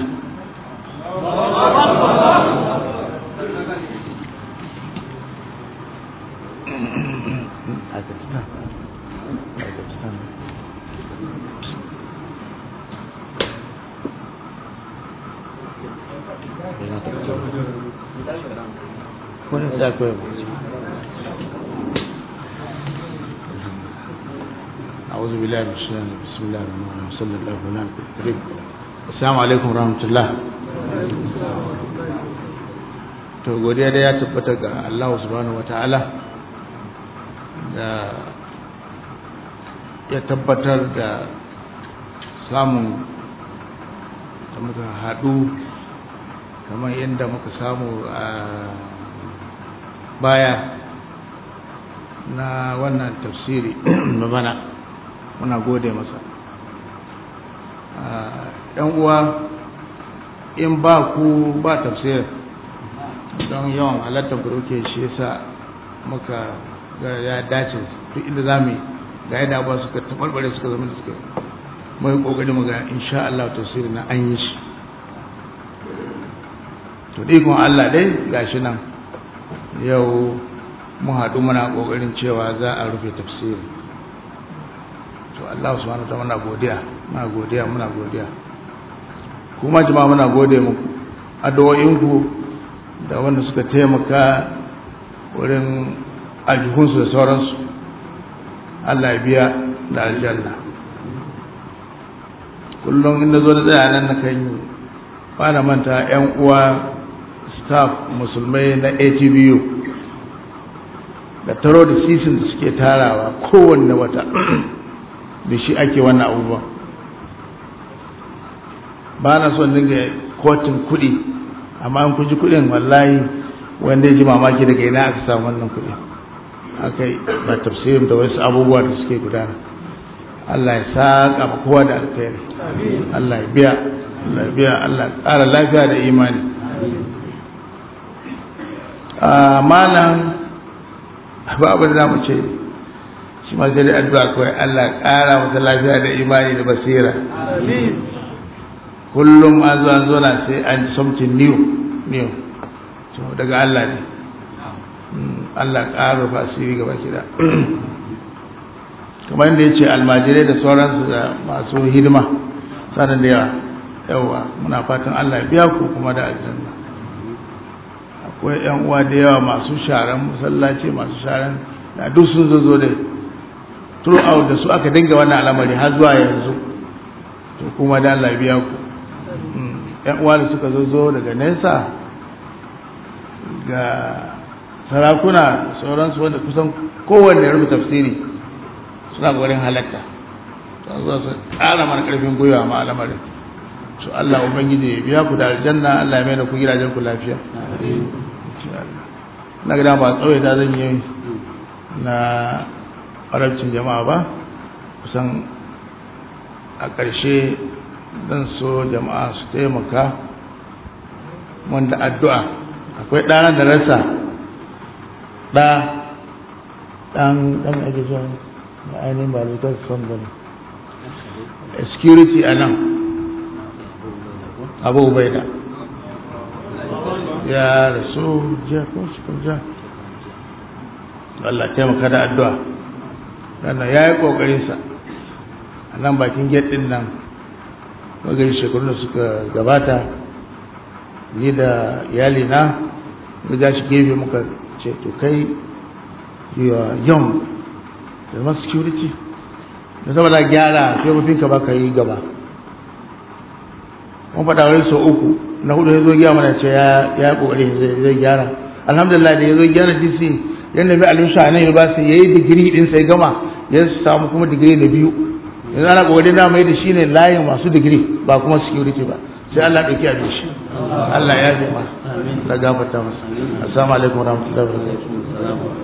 أعوذ بالله من الشيطان بسم الله الرحمن الرحيم صلى الله عليه وسلم. Assalamu alaikum rahmatullah. To godiya da ya tabbata ga Allah subhanahu wataala da ya tabbatar da samun da muka haɗu kamar yadda muka samu a baya na wannan tafsiri na bana. Muna gode masa. Yan uwa, in ba ku ba tafsir don yawan halattar buroke shi yasa muka ga ya dace duk inda zamu yi ga yadda ba suka tabarbare suka zama da suka mai kokari mu ga insha Allah tafsir na an yi shi. To dai kuma Allah dai gashi nan yau mu haɗu muna kokarin cewa za a rufe tafsiri. To Allah subhanahu wa ta'ala muna godiya muna godiya muna godiya kuma jama'a muna gode muku addu'o'inku da wanda suka taimaka wurin aljihunsu da sauransu. Allah ya biya da aljanna. Kullum inda zo da tsaya nan na kan yi ba na manta yan uwa staff musulmai na A T B U da taro da sisin da suke tarawa kowanne wata da shi ake wannan abubuwan. Ba na son dinga kotin kuɗi, amma an kuji kuɗin wallahi wanda ya ji mamaki daga ina aka samu wannan kuɗi. Aka yi ba tafsirin da wasu abubuwa da suke gudana. Allah ya saƙa ma kowa da alkhairi. Allah ya biya. lafiya Allah ƙara lafiya da imani a malam ba abin da mu ce shi ma sai addu'a kawai Allah ƙara masa lafiya da imani da basira kullum an zo an zo na sai an something new new to daga Allah ne Allah ƙara fasiri gaba kida kamar yadda ya ce almajirai da sauransu da masu hidima sanan da yawa yawa muna fatan Allah ya biya ku kuma da aljanna akwai yan uwa da yawa masu sharan masallaci masu sharan da duk sun zo zo da throughout da su aka dinga wannan al'amari har zuwa yanzu to kuma da Allah ya biya ku yan uwa da suka zo zo daga nesa ga sarakuna sauransu wanda kusan kowanne rubuta tafsiri suna gurin halatta sun zo su ƙara mana ƙarfin gwiwa ma al'amarin to Allah ubangiji ya biya ku da aljanna Allah ya mai da ku gidajen ku lafiya na gida ba tsawai da zan yi na arabcin jama'a ba kusan a ƙarshe zan so jama'a su taimaka wanda addu'a akwai ɗana da rasa ɗa ɗan ɗan ake zuwa da ainihin ba da ta son gani security a nan abu ubaida ya rasu jiya ko cikin jiya Allah taimaka da addu'a sannan ya yi ƙoƙarinsa a nan bakin gate ɗin nan magani shekarun da suka gabata ni da iyali na mu ga shi gefe muka ce to kai you are young da security da saboda gyara sai mutunka ba ka yi gaba mun faɗa wani sau uku na hudu ya zo gyara mana ce ya ƙoƙari zai gyara alhamdulillah da ya zo gyara dc yadda mai alimsha a nan university ya yi digiri ɗin sai gama ya samu kuma digiri na biyu yanzu ana ƙoƙari da mai da shi ne layin masu digiri ba kuma security ba sai Allah ɗauki abin shi Allah ya ji masa da gafarta masa assalamu alaikum warahmatullahi wabarakatuh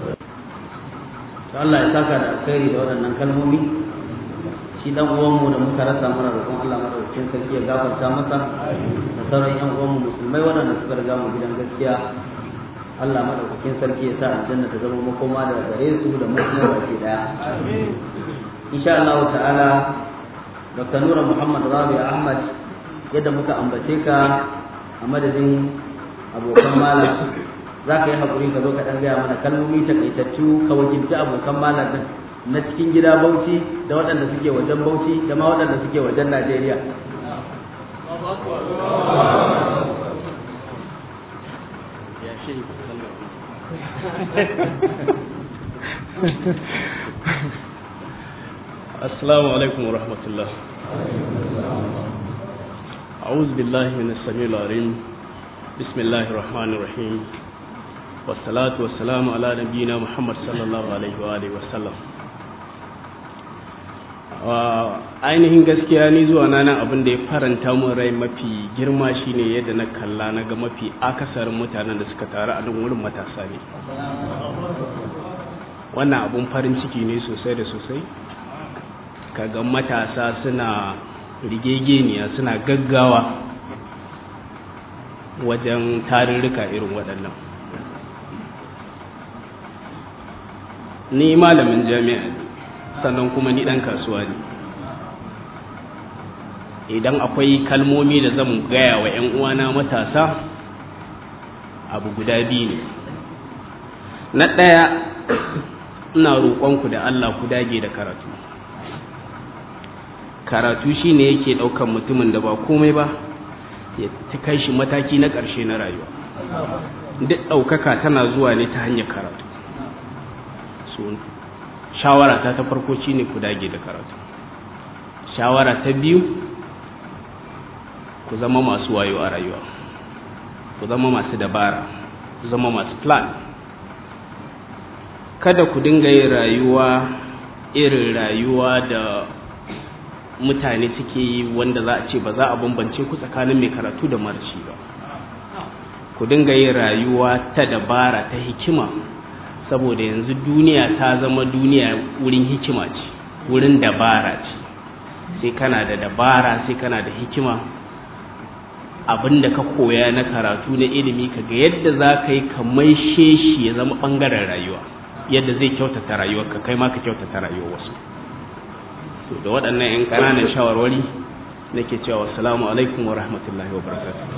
Allah ya saka da alkhairi da waɗannan kalmomi shi dan uwanmu da muka rasa mana roƙon Allah madaukakin sarki ya gafarta masa da sauran yan uwanmu musulmai waɗanda suka riga mu gidan gaskiya Allah madaukakin sarki ya sa aljanna ta zama makoma da gare su da mu kuma baki daya insha Allah ta'ala Dr. Nura Muhammad Rabi Ahmad yadda muka ambace ka a madadin abokan malam za ka yi haƙuri ka zo ka ɗan gaya mana kalmomi takaitattu ka wakilci abokan malam din na cikin gida Bauchi da waɗanda suke wajen Bauchi da ma waɗanda suke wajen Najeriya. Assalamu alaikum wa rahmatullah. أعوذ بالله من السميع العليم بسم الله الرحمن الرحيم والصلاة والسلام على نبينا محمد صلى الله عليه وآله وسلم. ainihin gaskiya ni zuwa nan abin da ya faranta mun rai mafi girma shine yadda na kalla na ga mafi akasarin mutanen da suka taru a nan wurin matasa ne. Wannan abun farin ciki ne sosai da sosai, kaga matasa suna rigegeniya suna gaggawa wajen tarurruka irin waɗannan. Ni malamin jami'a ne, sannan kuma ni ɗan kasuwa ne. Idan akwai kalmomi da zan gaya wa 'yan uwana matasa, abu guda biyu ne. Na ɗaya, ina roƙonku da Allah ku dage da karatu. Karatu shi ne yake ɗaukan mutumin da ba komai ba ya ta kai shi mataki na ƙarshe na rayuwa. Duk ɗaukaka tana zuwa ne ta hanyar karatu. So, shawara ta ta farko shi ne ku dage da karatu. Shawara ta biyu, ku zama masu wayo a rayuwa, ku zama masu dabara, ku zama masu plan. Kada ku dinga yin rayuwa irin rayuwa da mutane suke yi wanda za a ce ba za a bambance ku tsakanin mai karatu da marashi ba. Ku dinga yin rayuwa ta dabara, ta hikima, saboda yanzu duniya ta zama duniya wurin hikima ce, wurin dabara ce. Sai kana da dabara, sai kana da hikima, abin da ka koya na karatu na ilimi ka ga yadda za ka yi ka maishe shi ya zama ɓangaren rayuwa yadda zai kyautata rayuwarka kai ma ka kyautata rayuwar wasu. To da waɗannan 'yan ƙananan shawarwari nake cewa assalamu alaikum wa rahmatullahi wa barakatuh.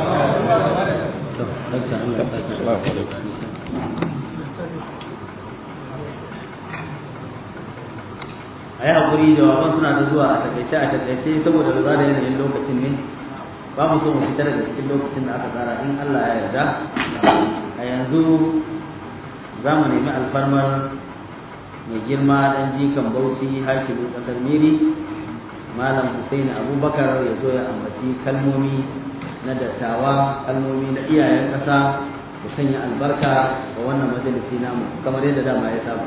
a yi haƙuri jawaban suna da zuwa a takaice a takaice saboda lura da yanayin lokacin ne ba mu so mu fita daga cikin lokacin da aka tsara in Allah ya yarda. A yanzu za mu nemi alfarmar mai girma ɗan jikan Bauchi hakimin ƙasar Miri Malam Hussein Abubakar ya zo ya ambaci kalmomi na dattawa, kalmomi na iyayen ƙasa da sanya albarka ga wannan majalisi namu kamar yadda dama ya saba.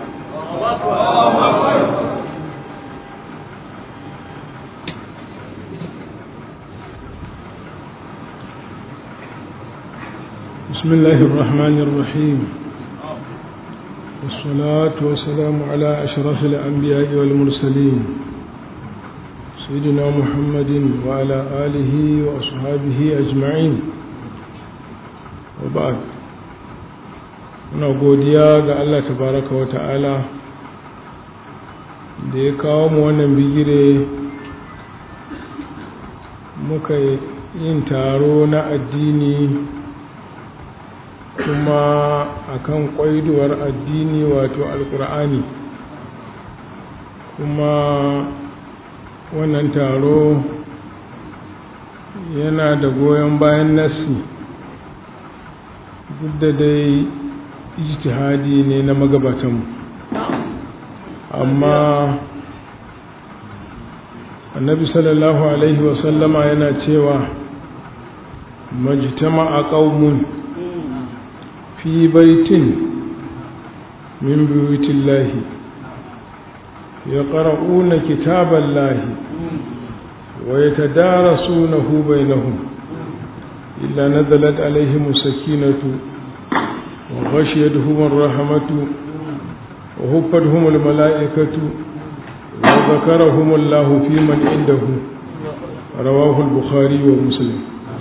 بسم الله الرحمن الرحيم والصلاة والسلام على أشرف الأنبياء والمرسلين سيدنا محمد وعلى آله وأصحابه أجمعين وبعد muna godiya ga Allah tabaraka wa ta'ala da ya kawo mu wannan bigire muka yin taro na addini kuma akan kwaiduwar addini wato alkur'ani kuma wannan taro yana da goyon bayan nasi duk da dai ijtihadi ne na magabatanmu amma annabi sallallahu alaihi wasallama yana cewa majtama'a qaumun في بيت من بيوت الله يقرؤون كتاب الله ويتدارسونه بينهم إلا نزلت عليهم السكينة وغشيتهم الرحمة وهفتهم الملائكة وذكرهم الله في من عنده رواه البخاري ومسلم.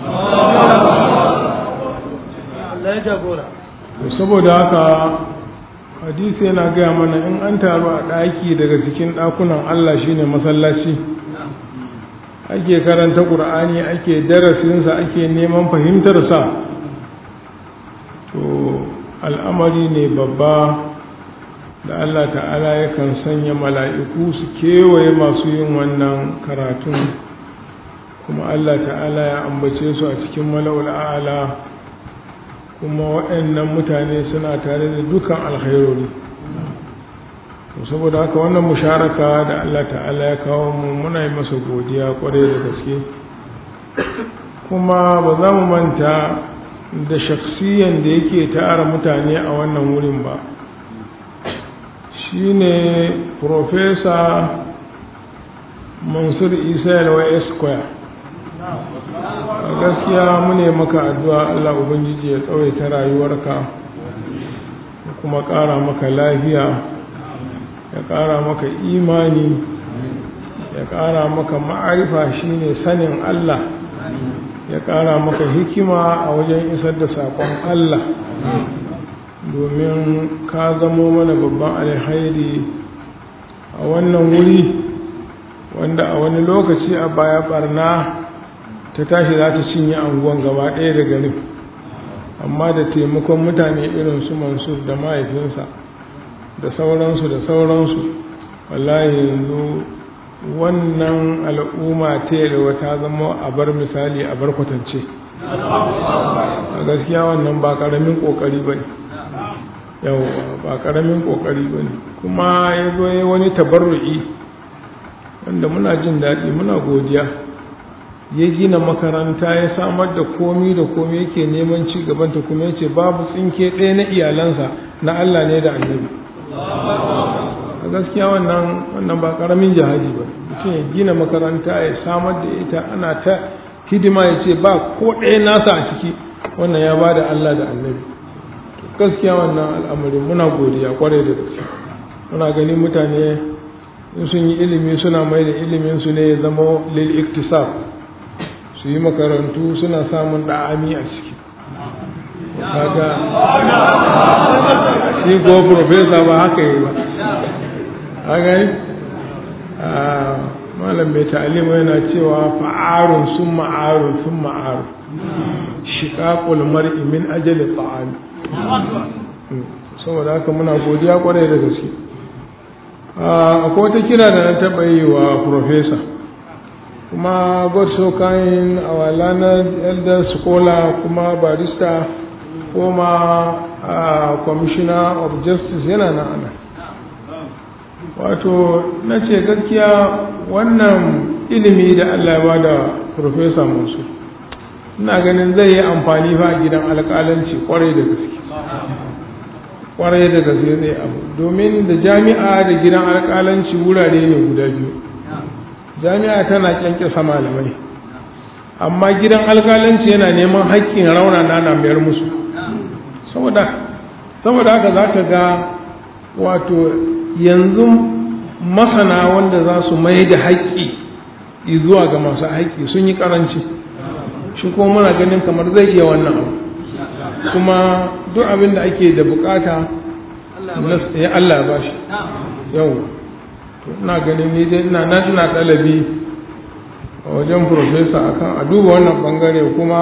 saboda haka hadisi yana gaya mana in an taru a ɗaki daga cikin ɗakunan Allah shine masallaci ake karanta ƙur'ani ake darasinsa ake neman fahimtarsa to al'amari ne babba da Allah ta'ala yakan sanya mala'iku su kewaye masu yin wannan karatun kuma Allah ta'ala ya ambace su a cikin mala'ul a'ala kuma waɗannan mutane suna tare da dukan alkhairori saboda haka wannan musharaka da Allah ta'ala ya kawo mu muna yi masa godiya kwarai da gaske kuma ba za mu manta da shaksiyan da yake tara mutane a wannan wurin ba shine Profesa Mansur Isa Yalwa Esquire. A gaskiya mune maka addu'a Allah Ubangiji ya tsawaita rayuwarka ya kuma ƙara maka lafiya ya ƙara maka imani ya ƙara maka ma'arifa shine sanin Allah ya ƙara maka hikima a wajen isar da saƙon Allah domin ka zamo mana babban alhairi a wannan wuri wanda a wani lokaci a baya barna ta tashi za ta cinye anguwan gaba ɗaya da garin amma da taimakon mutane irin su Mansur da mahaifinsa da sauransu da sauransu wallahi yanzu wannan al'umma ta yalwa ta zama a bar misali a bar kwatance a gaskiya wannan ba ƙaramin ƙoƙari ba ne yau ba ƙaramin ƙoƙari ba ne kuma ya zo ya wani tabarru'i wanda muna jin daɗi muna godiya ya gina makaranta ya samar da komi da komi yake neman ci gabanta kuma yace babu tsinke ɗaya na iyalansa na Allah ne da annabi a gaskiya wannan wannan ba karamin jihadi ba mutum ya gina makaranta ya samar da ita ana ta hidima ya ce ba ko ɗaya nasa a ciki wannan ya ba da Allah da annabi gaskiya wannan al'amarin muna godiya kwarai da gaske muna ganin mutane in sun yi ilimi suna mai da ilimin su ne ya zama lil iktisab su yi makarantu suna samun ɗa'ami a ciki kaga shi ko profesa ba haka yi ba haka yi malam mai ta'alimu yana cewa fa'arun sun ma'arun sun ma'arun shiƙaƙul mar'i min ajali ta'ami saboda haka muna godiya kwarai da gaske akwai wata kira da na taɓa yi wa profesa kuma god so kind our learned elder scholar kuma barista kuma commissioner of justice yana na ana wato na ce gaskiya wannan ilimi da Allah ya ba da profesa musu ina ganin zai yi amfani fa a gidan alƙalanci kwarai da gaske kwarai da gaske zai abu domin da jami'a da gidan alƙalanci wurare ne guda biyu jami'a tana kyankyasa malamai amma gidan alƙalanci yana neman haƙƙin raunana na mayar musu saboda saboda haka za ka ga wato yanzu masana wanda za su mai da haƙƙi zuwa ga masu haƙƙi sun yi ƙaranci shi kuma muna ganin kamar zai iya wannan abu kuma duk abin da ake da bukata ya Allah ba shi yau ina ganin ni dai ina na ina ɗalibi a wajen profesa akan a duba wannan bangare kuma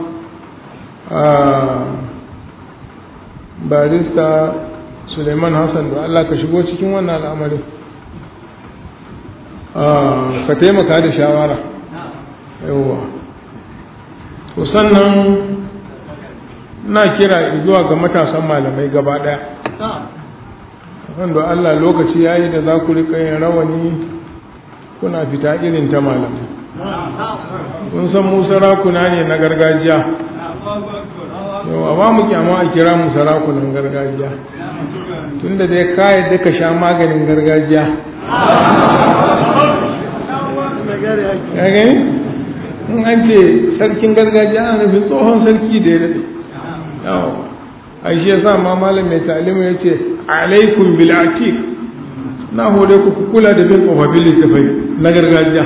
barista Suleiman Hassan da Allah ka shigo cikin wannan al'amari ka taimaka da shawara yawa to sannan na kira zuwa ga matasan malamai gaba daya wanda Allah lokaci yayi da za ku rika yin rawani kuna fita irin ta malamai kun san mu sarakuna ne na gargajiya yawa ba mu kyama a kira mu sarakunan gargajiya tunda dai ka yadda ka sha maganin gargajiya ya gani in an ce sarkin gargajiya ana nufin tsohon sarki da ya daɗe yawa a shi ya sa ma malam mai talimu ya ce alaikun bil'atik na hore ku kula da bin tsofaffin littafai na gargajiya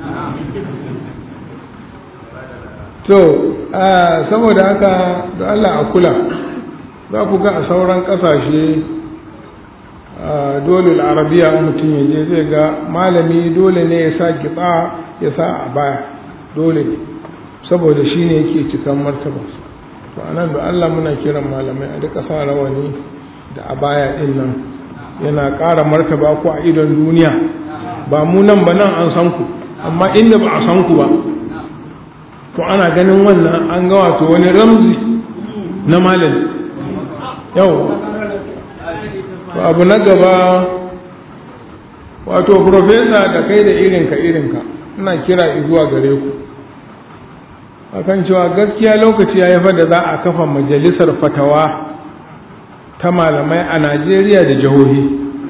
to saboda haka da Allah a kula za ku ga a sauran ƙasashe dole al'arabiya mutum ya je zai ga malami dole ne ya sa kitsa ya sa a baya dole ne saboda shi ne yake cikan martaba to anan da Allah muna kiran malamai a duka sa rawani da a baya din nan yana ƙara martaba ku a idon duniya ba mu nan ba nan an san ku amma inda ba a san ku ba to ana ganin wannan an ga wato wani ramzi na malami yau to abu na gaba wato profesa da kai da irinka irinka ina kira zuwa gare ku akan cewa gaskiya lokaci ya haifar da za a kafa majalisar fatawa ta malamai a Najeriya da jihohi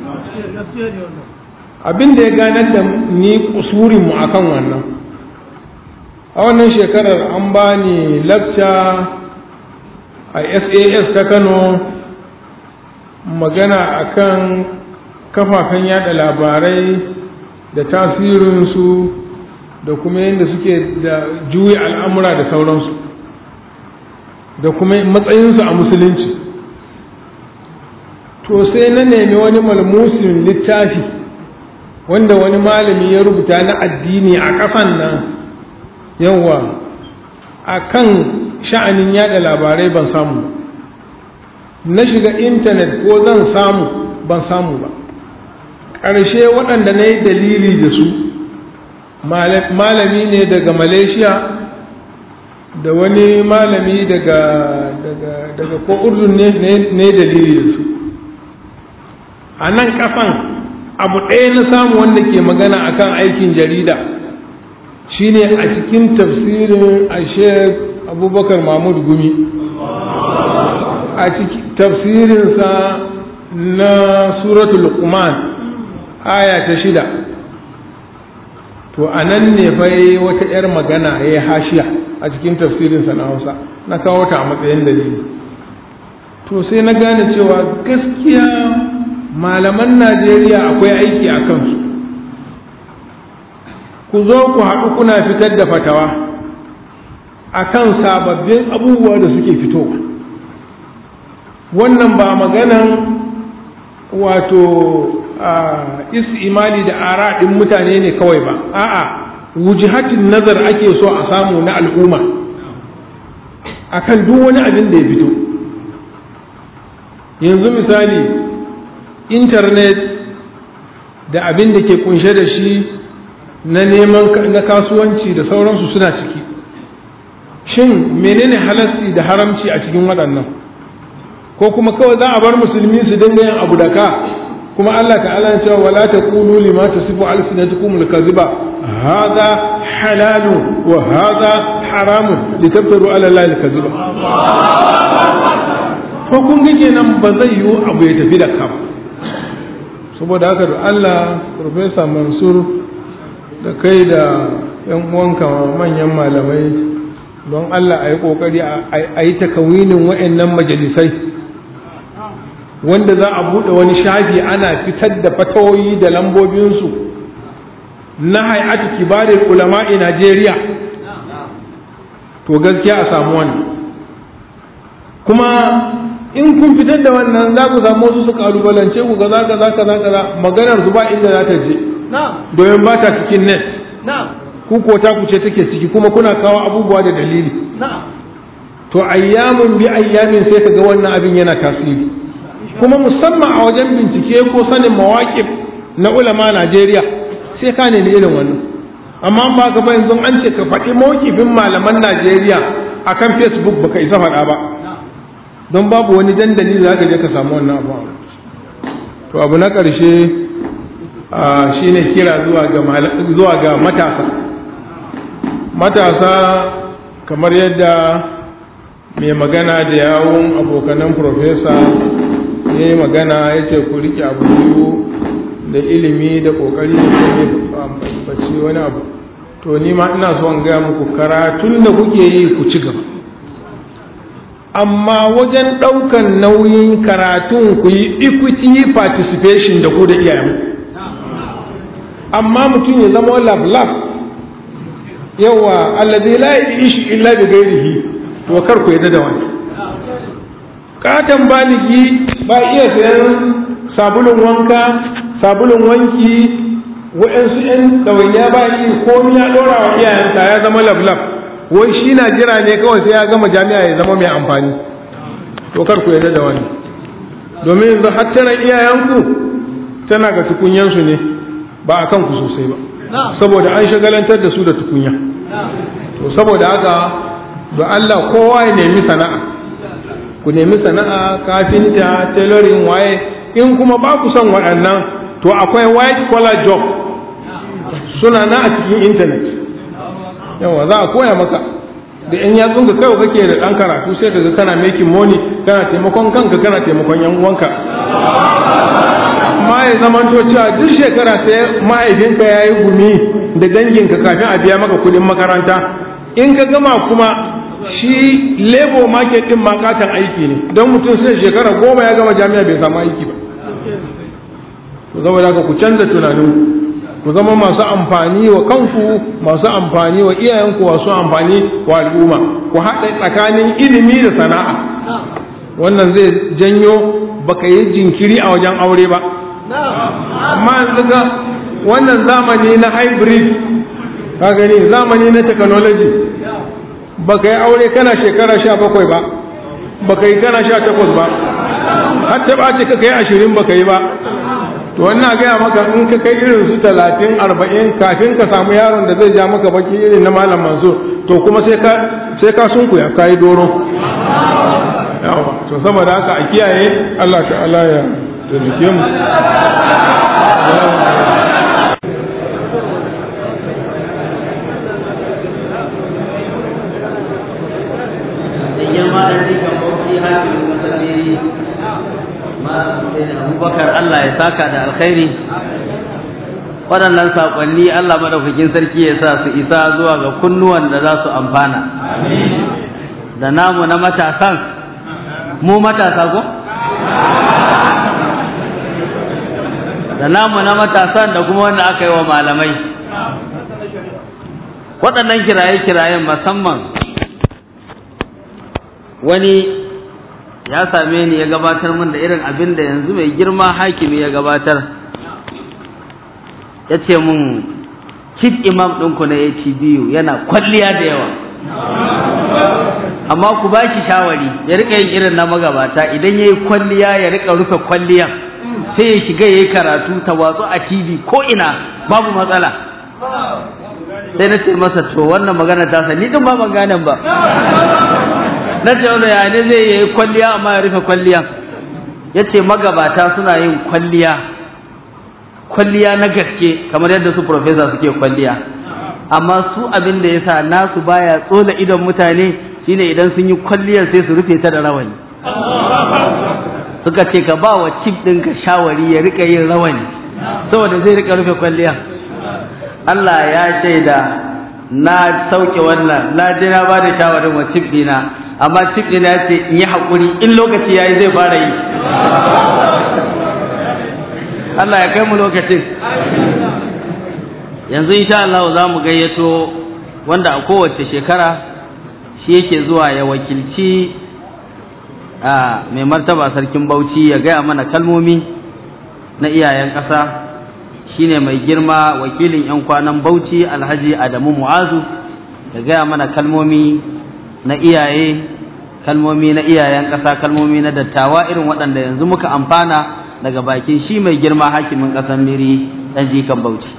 abin da ya ganar da ni kusurinmu akan wannan a wannan shekarar an ba ni lakca a S A S ta Kano magana akan kafafen yada labarai da tasirinsu da kuma yadda suke da juya al'amura da sauransu da kuma matsayinsu a musulunci to sai na nemi wani malmusin littafi wanda wani malami ya rubuta na addini a ƙasan nan yawa a kan sha'anin yada labarai ban samu na shiga intanet ko zan samu ban samu ba ƙarshe waɗanda na yi dalili da su malami ne daga Malaysia da wani malami daga daga daga ko urdun ne ne dalili da su a nan ƙasan abu ɗaya na samu wanda ke magana akan aikin jarida shine a cikin tafsirin Sheikh Abubakar Mahmud Gumi a cikin tafsirinsa na suratul Luqman aya ta shida to anan ne fa wata yar magana yayi hashiya a cikin tafsirinsa na Hausa na kawo ta a matsayin dalili to sai na gane cewa gaskiya malaman Najeriya akwai aiki a kansu ku zo ku haɗu kuna fitar da fatawa akan sababbin abubuwa da suke fitowa. Wannan ba maganan wato is'imali da ara ɗin mutane ne kawai ba, a'a wujihatin nazar ake so a samu na al'umma akan duk wani abin da ya fito. Yanzu misali intanet da abin da ke kunshe da shi na neman na kasuwanci da sauransu suna ciki. Shin menene halasci da haramci a cikin waɗannan? Ko kuma kawai za a bar musulmi su dinga yin abu da ka, kuma Allah ta'ala ya ce wala taqulu lima tasifu alsinatukum alkaziba hadha halalun wa hadha haramun litaftaru ala allahi alkaziba. Ko kun ga kenan ba zai yiwu abu ya tafi da ka. Saboda haka da Allah Professor Mansur da kai da yan uwanka manyan malamai, don Allah a yi ƙoƙari a yi takawinin wa'annan majalisai wanda za a buɗe wani shafi ana fitar da fatawoyi da lambobinsu na hay'atu kibarin ulama'i Najeriya. To gaskiya a samu wani, kuma in kun fitar da wannan za ku samu wasu su kalubalance ku kaza kaza kaza kaza, maganar su ba inda za ta je domin ba ta cikin net, ku ko ta ku ce take ciki, kuma kuna kawo abubuwa da dalili. To ayyamun bi ayyamin sai ka ga wannan abin yana tasiri, kuma musamman a wajen bincike ko sanin mawaƙif na ulama Najeriya sai ka nemi irin wannan. Amma ba ka ba yanzu an ce ka faɗi mawqifin malaman Najeriya akan Facebook baka isa faɗa ba, don babu wani dandali da zaka je ka samu wannan abu. To abu na ƙarshe shine kira zuwa ga zuwa ga matasa. Matasa kamar yadda mai magana da yawun abokanan profesa ya yi magana ya ce ku riƙe abu biyu da ilimi da ƙoƙari da kuma bacci wani abu. To ni ma ina son gaya muku karatun da kuke yi ku ci gaba, amma wajen ɗaukan nauyin karatun ku yi equity participation da ku da iyayen. Amma mutum ya zama lab-lab yawa allazi la ya'ish illa bi ghairihi, to kar ku yadda da wani. Katan baligi ba iya sayan sabulun wanka, sabulun wanki, wa'ansu ‘yan ɗawainiya ba yi komi ya ɗora wa iyayensa ya zama lab-lab, wai shi na jira ne kawai sai ya gama jami'a ya zama mai amfani. To kar ku yadda da wani, domin yanzu hattaran iyayenku tana ga tukunyansu ne ba a kanku sosai ba, saboda an shagalantar da su da tukunya. To saboda haka da Allah kowa ya nemi sana'a, ku nemi sana'a, kafinta, tailoring, waye. In kuma ba ku son waɗannan, to akwai white collar job suna na a cikin internet. Yawa za a koya maka da in yatsun ka kai kake da ɗan karatu sai ka ga kana making money, kana taimakon kanka, kana taimakon yan uwanka. Amma ya zama to cewa duk shekara sai mahaifinka ya yi gumi da danginka kafin a biya maka kuɗin makaranta. In ka gama kuma shi labor market din makatan aiki ne, don mutum sai shekara goma ya gama jami'a bai samu aiki ba. To saboda haka ku canza tunanin, ku zama masu amfani wa kanku, masu amfani wa iyayenku, masu amfani wa al'umma. Ku haɗa tsakanin ilimi da sana'a, wannan zai janyo baka yi jinkiri a wajen aure ba. Amma yanzu ga wannan zamani na hybrid, ka gani zamani na technology, baka yi aure kana shekara sha bakwai ba, baka yi kana sha takwas ba, har ta ɓace ka kai ashirin baka yi ba. To wannan gaya maka in ka kai irin su talatin arba'in kafin ka samu yaron da zai ja maka baki irin na malam Mansur, to kuma sai ka sai ka sunkuya ka yi doro. Yawa, to saboda haka a kiyaye, Allah ta'ala ya taimake mu. Abubakar Allah ya saka da alkhairi, waɗannan saƙonni Allah madaukakin sarki ya sa su isa zuwa ga kunnuwan da za su amfana, da namu na matasan, mu matasa ko? Da namu na matasan da kuma wanda aka yi wa malamai. Waɗannan kiraye-kirayen musamman wani ya same ni ya gabatar min da irin abin da yanzu mai girma hakimi ya gabatar, ya ce mun chief imam ɗinku na A T B U yana kwalliya da yawa, amma ku ba shi shawari ya rika yin irin na magabata, idan ya yi kwalliya ya rika rufe kwalliya sai ya shiga ya yi karatu ta watsu a T V ko ina babu matsala. Sai na ce masa to wannan magana ta sa ni din ba ban gane ba. Na ce wanda ya ne zai yi kwalliya amma ya rufe kwalliya. Ya ce magabata suna yin kwalliya, kwalliya na gaske kamar yadda su profesa suke kwalliya, amma su abin da ya sa nasu baya tsola idon mutane shine idan sun yi kwalliyar sai su rufe ta da rawani. Suka ce ka ba wa cif ɗinka shawari ya rika yin rawani saboda zai rika rufe kwalliya. Allah ya shaida na sauke wannan, na je na ba da shawarin wa cif ɗina, amma cif ɗina ya ce in yi haƙuri in lokaci ya yi zai fara yi. Allah ya kai mu lokacin. Yanzu insha Allah za mu gayyato wanda a kowace shekara shi yake zuwa ya wakilci a mai martaba sarkin Bauchi ya gaya mana kalmomi na iyayen ƙasa, shine mai girma wakilin 'yan kwanan Bauchi Alhaji Adamu Mu'azu, ya gaya mana kalmomi na iyaye, kalmomi na iyayen ƙasa, kalmomi na dattawa irin waɗanda yanzu muka amfana daga bakin shi mai girma hakimin ƙasar Miri ɗan jikan Bauchi.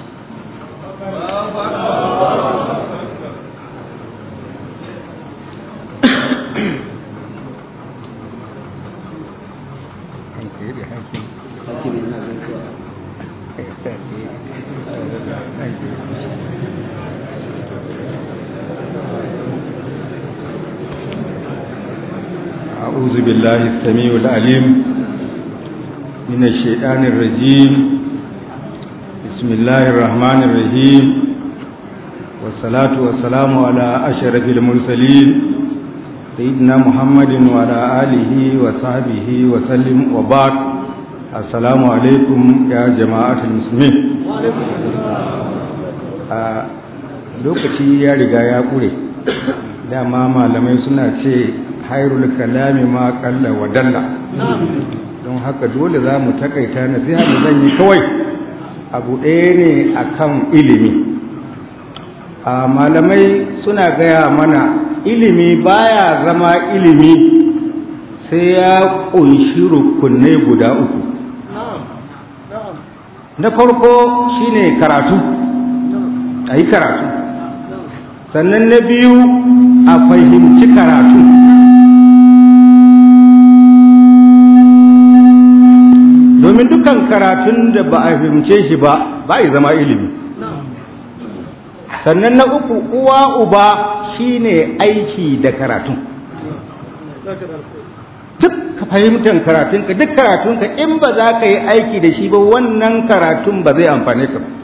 أعوذ بالله السميع العليم من الشيطان الرجيم. بسم الله الرحمن الرحيم، والصلاة والسلام على أشرف المرسلين سيدنا محمد وعلى آله وصحبه وسلم، وبعد. السلام عليكم يا جماعة المسلمين. lokaci ya riga ya ƙure, dama malamai suna ce hairul kalami ma kalla wa dalla, don haka dole za mu takaita nasiha da zan yi kawai abu ɗaya ne akan ilimi. a malamai suna gaya mana ilimi baya zama ilimi sai ya ƙunshi rukunai guda uku. Na farko shine karatu, a yi karatu. Sannan na biyu a fahimci karatu. Domin dukkan karatun da ba a fahimce shi ba ba ya zama ilimi. Sannan na uku uwa uba shine aiki da karatun. Duk fahimtar karatunka, duk karatunka in ba za ka yi aiki da shi ba wannan karatun ba zai amfane ka ba.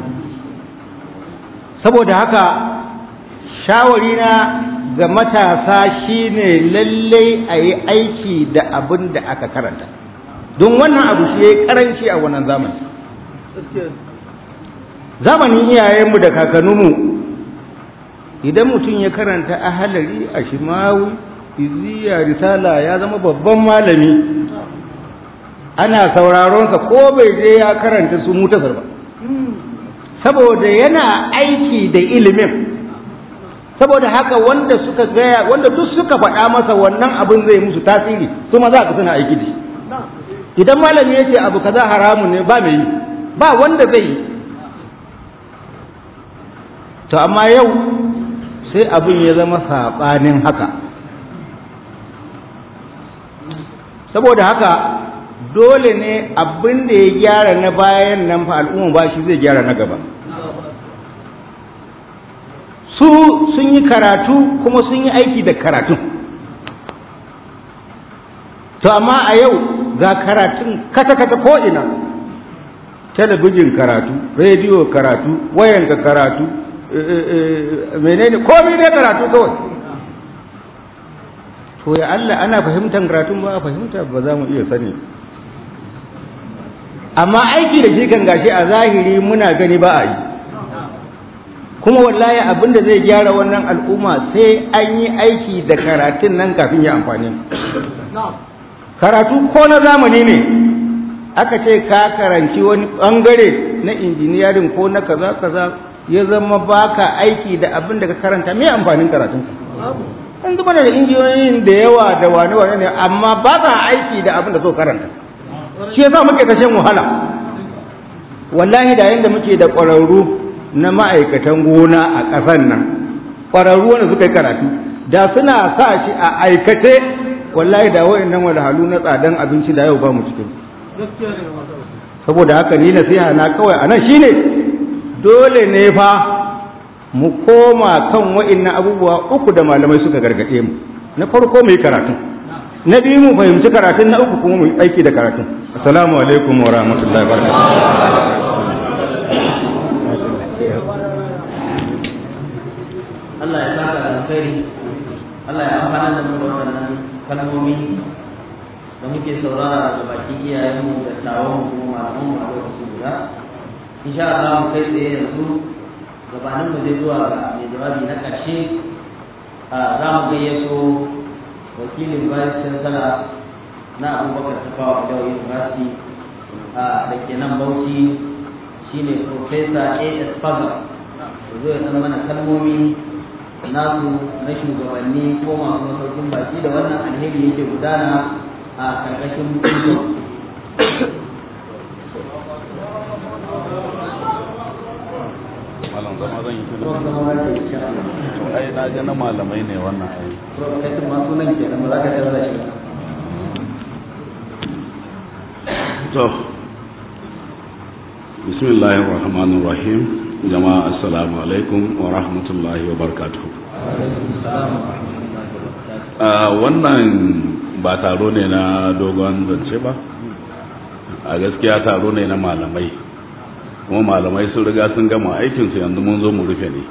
Saboda haka shawarina ga matasa shine lallai a yi aiki da abin da aka karanta, don wannan abu shi ya yi karanci a wannan zamani. Zamanin iyayenmu da kakanninmu idan mutum ya karanta ahalari, ashimawi, iziya, risala ya zama babban malami, ana sauraronsa ko bai je ya karanta su mutasar ba, saboda yana aiki da ilimin. Saboda haka wanda suka gaya, wanda duk suka faɗa masa wannan abin zai musu tasiri, su ma za ka suna aiki da shi. Idan malami ya ce abu kaza haramun ne, ba mai yi, ba wanda zai yi. To amma yau sai abin ya zama saɓanin haka. Saboda haka dole ne abin da ya gyara na bayan nan fa al'umma ba shi zai gyara na gaba. Su sun yi karatu kuma sun yi aiki da karatu. To amma a yau ga karatun kata-kata ko'ina, talabijin karatu, rediyo karatu, wayanka karatu, menene komai ne karatu kawai. To ya Allah ana fahimtar karatun ba a fahimta ba za mu iya sani. Amma aiki da shi kan gashi a zahiri muna gani ba a yi. kuma wallahi abin da zai gyara wannan al'umma sai an yi aiki da karatun nan kafin ya amfani karatu ko na zamani ne aka ce ka karanci wani bangare na injiniyarin ko na kaza kaza ya zama baka aiki da abin da ka karanta me amfanin karatun an zuba da injiniyoyin da yawa da wane wane ne amma ba ka aiki da abin da so karanta shi yasa muke ta shan wahala wallahi da yanda muke da ƙwararru na ma'aikatan gona a ƙasar nan ƙwararru wanda suka yi karatu da suna sa shi a aikace wallahi da wayannan walhalu na tsadan abinci da yau ba mu cikin saboda haka ni nasiha na kawai anan shine dole ne fa mu koma kan wa'annan abubuwa uku da malamai suka gargaɗe mu na farko mu yi karatu na biyu mu fahimci karatun na uku kuma mu yi aiki da karatun assalamu alaikum wa rahmatullahi wa barakatuh Allah ya saka da alkhairi Allah ya amfana da mu da wannan kalmomi da muke saurara daga bakin iyayenmu da tawon mu malaman mu a lokacin guda insha Allah mu kai tsaye yanzu gabanin mu zai zuwa ga mai jawabi na ƙarshe za mu gayyato wakilin vice chancellor na Abubakar Tafawa Balewa University da ke nan Bauchi shine Professor A S Faga da zai san mana kalmomi nasu na shugabanni ko masu masaukin baki da wannan alheri yake gudana a karkashin mutum malam zama zan yi kuma ai na ga na malamai ne wannan ai kai ma sunan ke nan ba za ka tsara shi to bismillahir rahmanir rahim jama'a assalamu alaikum wa rahmatullahi wa barakatuh wannan ba taro ne na dogon zance ba a gaskiya taro ne na malamai kuma malamai sun riga sun gama aikinsu yanzu mun zo mu rufe ne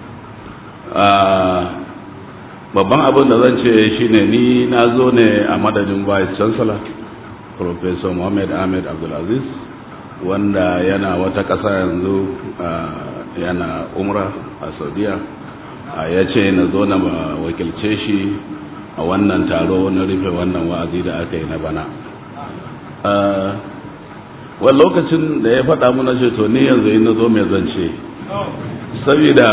babban abin da zan ce shine ni na zo ne a madadin vice chancellor professor Muhammad Ahmed Abdulaziz wanda yana wata ƙasa yanzu yana umra a Saudiya ya ce na zo na wakilce shi a wannan taro na rufe wannan wa'azi da aka yi na bana wani lokacin da ya faɗa muna ce to ni yanzu yi na zo mai zance saboda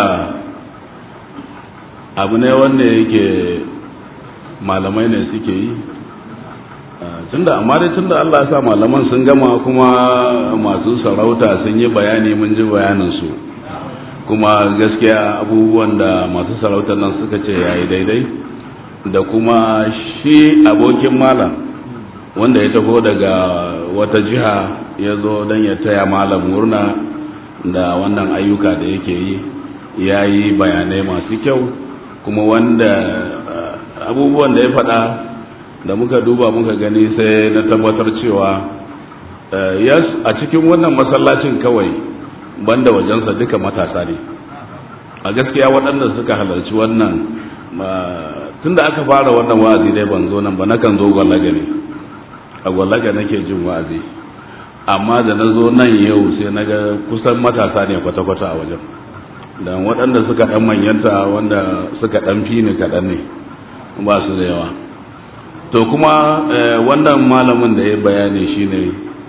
abu ne wanda yake malamai ne suke yi tunda amma dai tunda Allah ya sa malaman sun gama kuma masu sarauta sun yi bayani mun ji bayaninsu kuma gaskiya abubuwan da masu sarautar nan suka ce yayi daidai da kuma shi abokin malam wanda ya taho daga wata jiha ya zo don ya taya malam murna da wannan ayyuka da yake yi ya yi bayanai masu kyau kuma wanda abubuwan da ya faɗa da muka duba muka gani sai na tabbatar cewa yes a cikin wannan masallacin kawai banda wajensa duka matasa ne a gaskiya waɗanda suka halarci wannan tunda aka fara wannan wa'azi dai ban zo nan ba nakan zo gwallaga ne a gwallaga nake jin wa'azi amma da na zo nan yau sai na ga kusan matasa ne kwata-kwata a wajen da waɗanda suka ɗan manyanta wanda suka ɗan fi ni kaɗan ne ba su da yawa to kuma wannan malamin da ya bayani shine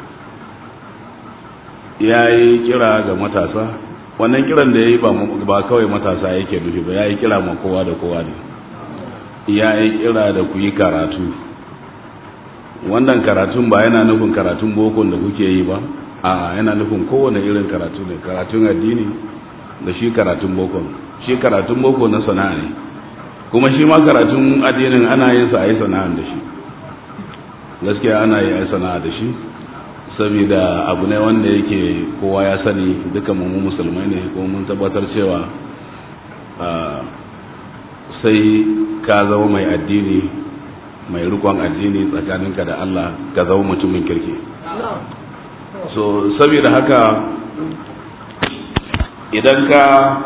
ya yi kira ga matasa wannan kiran da ya yi ba kawai matasa yake nufi ba ya yi kira ma kowa da kowa ne ya yi kira da ku yi karatu wannan karatun ba yana nufin karatun bokon da kuke yi ba a yana nufin kowane irin karatu ne karatun addini da shi karatun bokon shi karatun boko na sana'a ne kuma shi ma karatun addinin ana yin sa a yi sana'a da shi gaskiya ana yi a yi sana'a da shi saboda abu ne wanda yake kowa ya sani duka mu musulmai ne kuma mun tabbatar cewa sai ka zama mai addini mai rikon addini tsakaninka da Allah ka zama mutumin kirki so saboda haka idan ka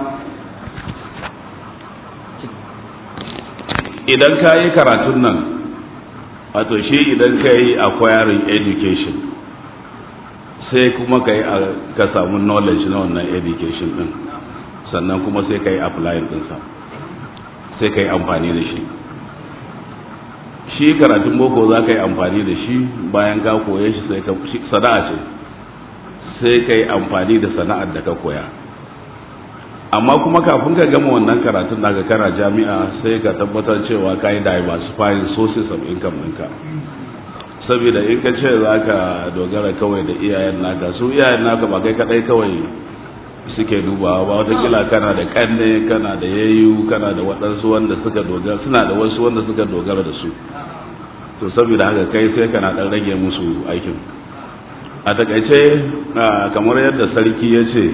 idan ka yi karatun nan wato shi idan ka yi acquiring education sai kuma ka yi ka samu knowledge na wannan education din sannan kuma sai ka yi applying ɗinsa sai ka yi amfani da shi. Shi karatun boko za ka yi amfani da shi bayan ka koye shi sai ka sana'a ce sai ka yi amfani da sana'ar da ka koya. Amma kuma kafin ka gama wannan karatun daga kana jami'a sai ka tabbatar cewa ka yi diversifying sources of income ɗinka. Saboda in ka ce za ka dogara kawai da iyayen naka, su iyayen naka ba kai kadai kawai suke dubawa ba, watakila kana da kanne, kana da yayu, kana da waɗansu wanda suka dogara, suna da wasu wanda suka dogara da su. To saboda haka kai sai kana ɗan rage musu aikin. A takaice kamar yadda sarki ya ce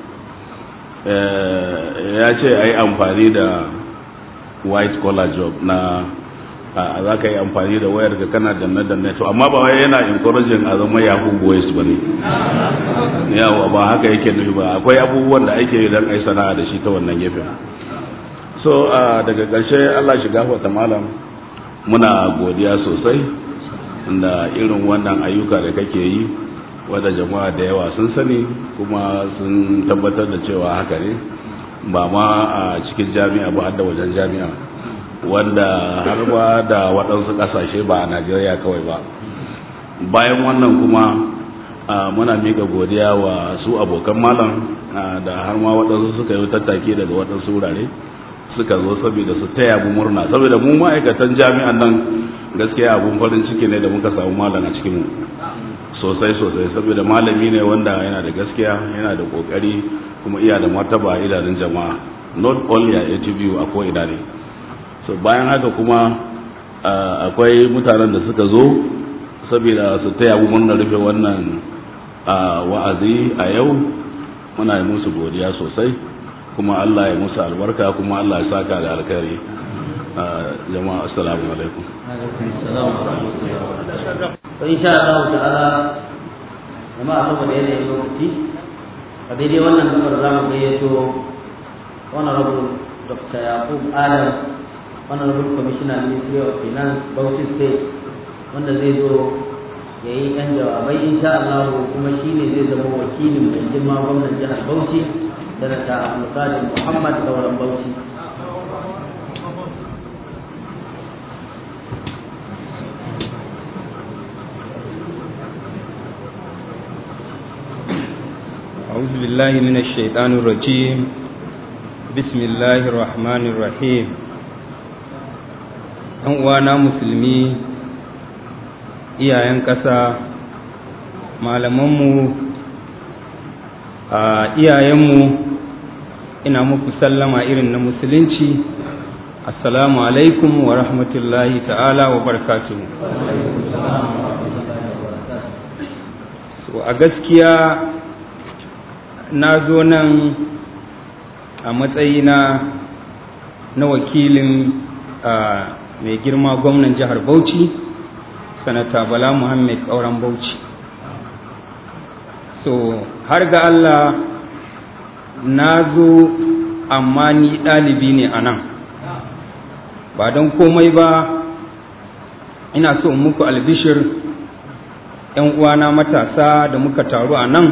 ya ce a yi amfani da white collar job na za ka yi amfani da wayar ga kana danne danne to amma ba wai yana encouraging a zama yahoo boys ba ne, yawa ba haka yake nufi ba. Akwai abubuwan da ake yi don ai sana'a da shi ta wannan gefen. So daga ƙarshe Allah shi gafarta malam, muna godiya sosai da irin wannan ayyuka da kake yi wadda jama'a da yawa sun sani kuma sun tabbatar da cewa haka ne, ba ma a cikin jami'a ba har da wajen jami'a, wanda har ba da waɗansu ƙasashe ba a Najeriya kawai ba. Bayan wannan kuma muna miƙa godiya wa su abokan malam da har ma waɗansu suka yi tattaki daga waɗansu wurare suka zo saboda su taya mu murna, saboda mu ma'aikatan jami'an nan gaskiya abun farin ciki ne da muka samu malam a cikin mu sosai sosai, saboda malami ne wanda yana da gaskiya, yana da kokari, kuma iya da martaba a idanun jama'a, not only a A T B U a ko ina ne. So bayan haka kuma akwai mutanen da suka zo saboda su taya mu murna rufe wannan wa'azi a yau, muna yi musu godiya sosai, kuma Allah ya musu albarka, kuma Allah ya saka da alkhairi. Jama'a assalamu alaikum. To insha Allah ta'ala jama'a saboda yanayin lokaci a daidai wannan gabar za mu gayyato honorable Doctor Yaqub Adam, honorable Commissioner Ministry of Finance Bauchi State, wanda zai zo ya yi ɗan jawabai insha Allah, kuma shi ne zai zama wakilin mai girma gwamnan jihar Bauchi da ta Abdulkadir Muhammad Sauran Bauchi. أعوذ بالله من الشيطان الرجيم. بسم الله الرحمن الرحيم. ɗan uwana musulmi, iyayen ƙasa, malamanmu, a iyayenmu, ina muku sallama irin na musulunci. Assalamu alaikum wa rahmatullahi ta'ala wa barakatuhu. So a gaskiya na zo nan a matsayina na wakilin mai girma gwamnan jihar Bauchi, sanata Bala Muhammad Kauran Bauchi. So har ga Allah na zo, amma ni ɗalibi ne a nan, ba don komai ba ina so muku albishir ‘yan uwana matasa da muka taru a nan.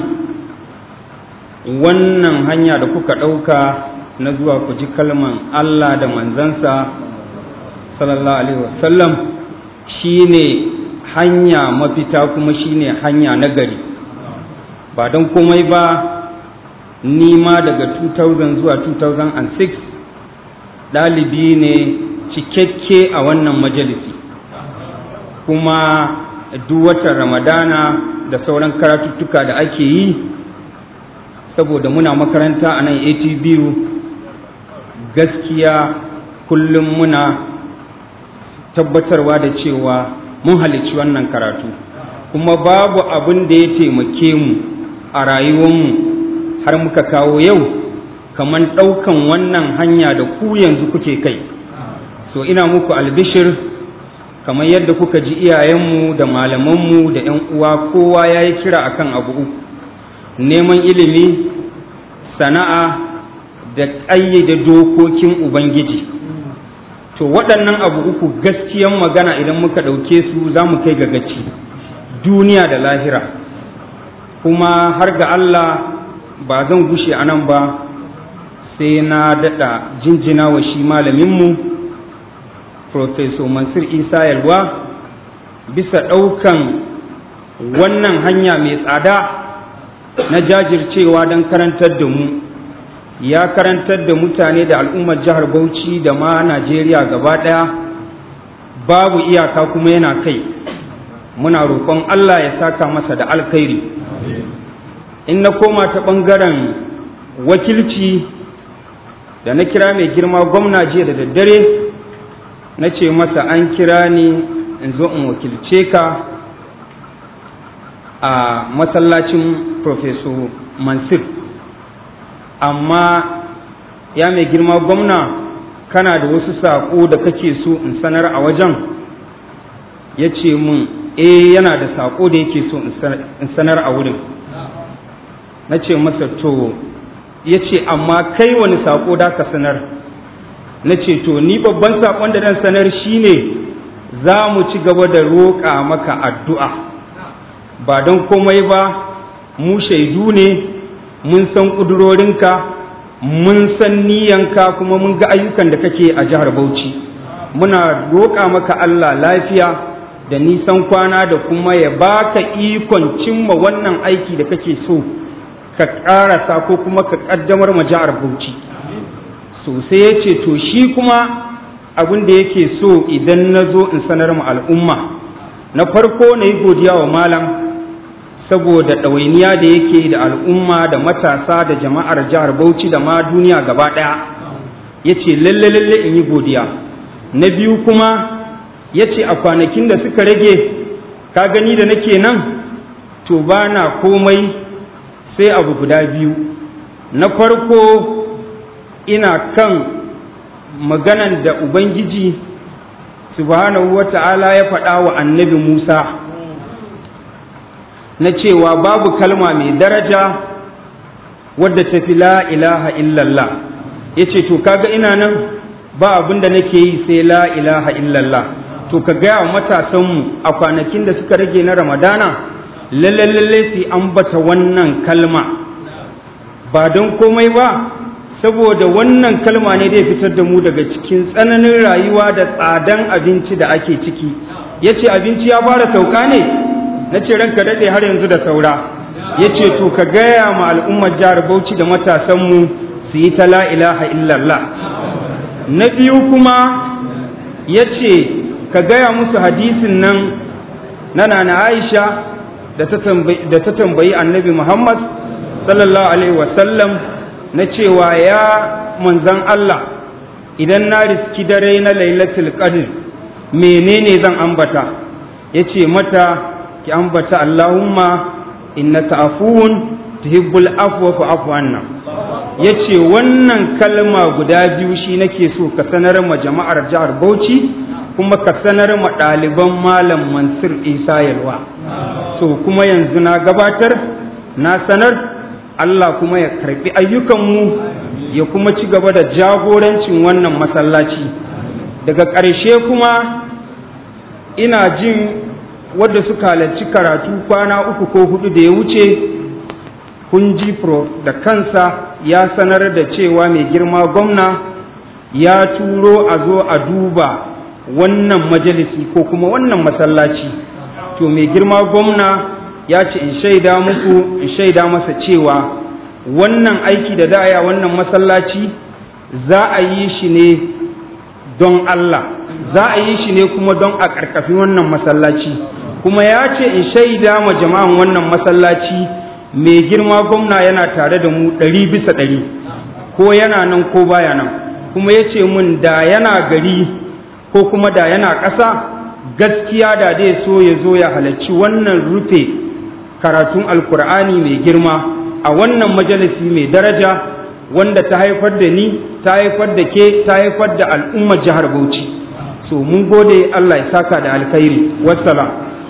Wannan hanya da kuka ɗauka na zuwa ku ji kalman Allah da manzansa sallallahu alaihi wasallam shine hanya mafita, kuma shine hanya na gari. Ba don komai ba, ni ma daga two thousand zuwa two thousand six ɗalibi ne cikakke a wannan majalisi, kuma duk watan Ramadana da sauran karatuttuka da ake yi, saboda muna makaranta a nan A T B U, gaskiya kullum muna tabbatarwa da cewa mun halicci wannan karatu, kuma babu abin da ya taimake mu a rayuwarmu har muka kawo yau kamar ɗaukan wannan hanya da ku yanzu kuke kai. So ina muku albishir, kamar yadda kuka ji iyayenmu da malamanmu da 'yan uwa kowa ya yi kira akan abu uku: neman ilimi, sana'a, da ƙayyade dokokin Ubangiji. To waɗannan abu uku gaskiyan magana idan muka ɗauke su za mu kai ga gaci duniya da lahira. Kuma har ga Allah ba zan gushe a nan ba sai na daɗa jinjina wa shi malaminmu Profesor Mansur Isa Yalwa bisa ɗaukan wannan hanya mai tsada na jajircewa don karantar da mu, ya karantar da mutane da al'ummar jihar Bauchi da ma Najeriya gaba ɗaya babu iyaka kuma yana kai. Muna roƙon Allah ya saka masa da alkhairi. In na koma ta ɓangaren wakilci da na kira mai girma gwamna jiya da daddare, na ce masa an kira ni in zo in wakilce ka a masallacin Profesor Mansur, amma ya mai girma gwamna kana da wasu saƙo da kake so in sanar a wajen? Ya ce mun eh yana da saƙo da yake so in sanar a wurin. Na ce masa to, ya ce amma kai wani saƙo da ka sanar? Na ce to ni babban saƙon da dan sanar shine za mu ci gaba da roƙa maka addu'a, ba don komai ba, mu shaidu ne, mun san ƙudurorinka, mun san niyanka, kuma mun ga ayyukan da kake a jihar Bauchi. Muna roƙa maka Allah lafiya da nisan kwana da kuma ya baka ikon cimma wannan aiki da kake so ka ƙarasa ko kuma ka ƙaddamar ma jihar Bauchi. So sai ya ce to shi kuma abin da yake so idan na zo in sanar ma al'umma, na farko na yi godiya wa malam saboda ɗawainiya da yake da al'umma da matasa da jama'ar jihar Bauchi da ma duniya gaba ɗaya. Ya ce lalle lalle in yi godiya. Na biyu kuma ya ce a kwanakin da suka rage ka gani da nake nan, to ba na komai sai abu guda biyu. Na farko ina kan maganan da Ubangiji subhanahu wa ta'ala ya faɗa wa annabi Musa na cewa babu kalma mai daraja wadda ta fi la ilaha illallah. Ya ce to kaga ina nan ba abin da nake yi sai la ilaha illallah. To ka gaya wa matasanmu a kwanakin da suka rage na Ramadana lalle lalle su ambata wannan kalma, ba don komai ba saboda wannan kalma ne zai fitar da mu daga cikin tsananin rayuwa da tsadan abinci da ake ciki. Ya ce abinci ya fara sauka ne? Na ce ranka daɗe har yanzu da saura. Ya ce to ka gaya ma al'ummar jihar Bauchi da matasanmu su yi ta la ilaha illallah. Na biyu kuma ya ce ka gaya musu hadisin nan na Nana Aisha da ta tambayi annabi Muhammad sallallahu alaihi wasallam na cewa ya manzan Allah idan na riski dare na lailatul qadr menene zan ambata? Yace mata ki ambata Allahumma innaka afuwun tuhibbul afwa fa'fu anna. Yace wannan kalma guda biyu shi nake so ka sanar ma jama'ar jihar Bauchi kuma ka sanar ma ɗaliban malam Mansur Isa Yalwa. So kuma yanzu na gabatar na sanar, Allah kuma ya karbi ayyukanmu ya kuma ci gaba da jagorancin wannan masallaci. Daga ƙarshe kuma ina jin wadda suka halarci karatu kwana uku ko hudu da ya wuce, kun ji prof da kansa ya sanar da cewa mai girma gwamna ya turo a zo a duba wannan majalisi ko kuma wannan masallaci. To mai girma gwamna ya ce in shaida muku in shaida masa cewa wannan aiki da da'aya wannan masallaci za a yi shi ne don Allah, za a yi shi ne kuma don a ƙarƙafi wannan masallaci. Kuma ya ce in shaida ma jama'an wannan masallaci mai girma gwamna yana tare da mu ɗari bisa ɗari, ko yana nan ko baya nan. Kuma ya ce mun da yana gari ko kuma da yana ƙasa, gaskiya da dai so ya zo ya halarci wannan rufe karatun alkur'ani mai girma a wannan majalisi mai daraja wanda ta haifar da ni, ta haifar da ke, ta haifar da al'ummar jihar Bauchi. So mun gode, Allah ya saka da alkhairi. Wassalam.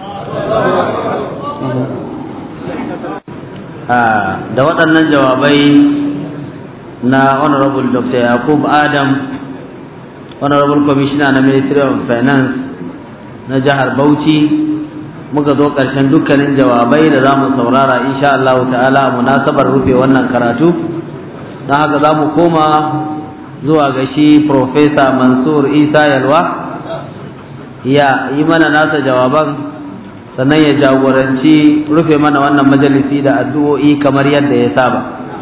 Da waɗannan jawabai na Honorable Doctor Yakub Adam, Honorable Commissioner na Ministry of Finance na jihar Bauchi, muka zo ƙarshen dukkanin jawabai da za mu saurara insha Allah ta'ala a munasabar rufe wannan karatu. don haka za mu koma zuwa ga shi Profesa Mansur Isa Yalwa ya yi mana nasa jawaban, sannan ya jagoranci rufe mana wannan majalisi da addu'o'i kamar yadda ya saba.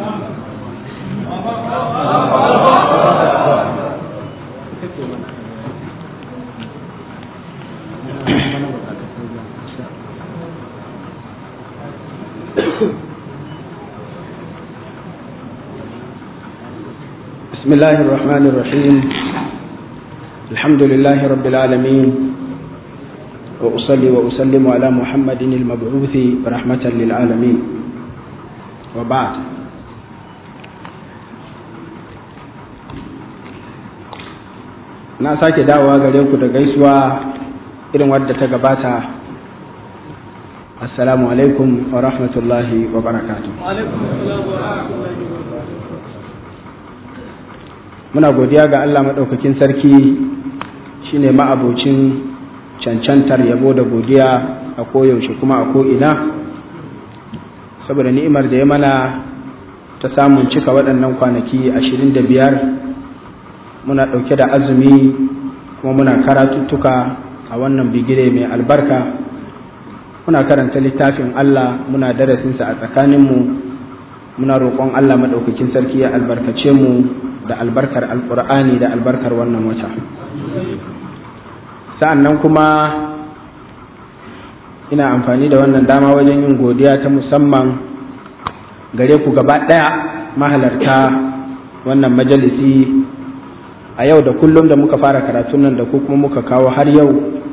بسم الله الرحمن الرحيم الحمد لله رب العالمين وأصلي وأسلم على محمد المبعوث رحمة للعالمين وبعد. na sake dawowa gare ku da gaisuwa irin wadda ta gabata. assalamu alaikum wa rahmatullahi wa barakatuh. muna godiya ga Allah maɗaukakin sarki, shine ma'abocin cancantar yabo da godiya a koyaushe kuma a ko'ina, saboda ni'imar da ya mana ta samun cika waɗannan kwanaki ashirin da biyar muna ɗauke da azumi kuma muna karatuttuka a wannan bigire mai albarka. muna karanta littafin Allah, muna darasinsa a tsakaninmu, muna roƙon Allah maɗaukakin sarki ya albarkace mu da albarkar alƙur'ani da albarkar wannan wata. sa'an nan kuma ina amfani da wannan dama wajen yin godiya ta musamman gare ku gaba ɗaya mahalarta wannan majalisi a yau da kullum da muka fara karatun nan da ku kuma muka kawo har yau,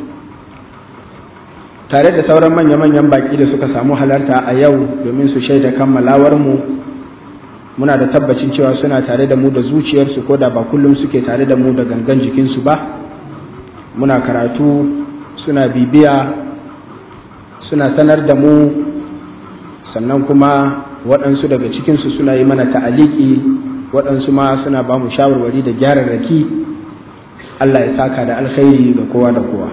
tare da sauran manya-manyan baƙi da suka samu halarta a yau domin su shaida kammalawar mu. muna da tabbacin cewa suna tare da mu da zuciyarsu, ko da ba kullum suke tare da mu da gangan jikinsu ba. muna karatu, suna bibiya, suna sanar da mu, sannan kuma waɗansu daga cikinsu suna yi mana ta'aliki, waɗansu ma suna ba mu shawarwari da gyararraki. Allah ya saka da alkhairi ga kowa da kowa.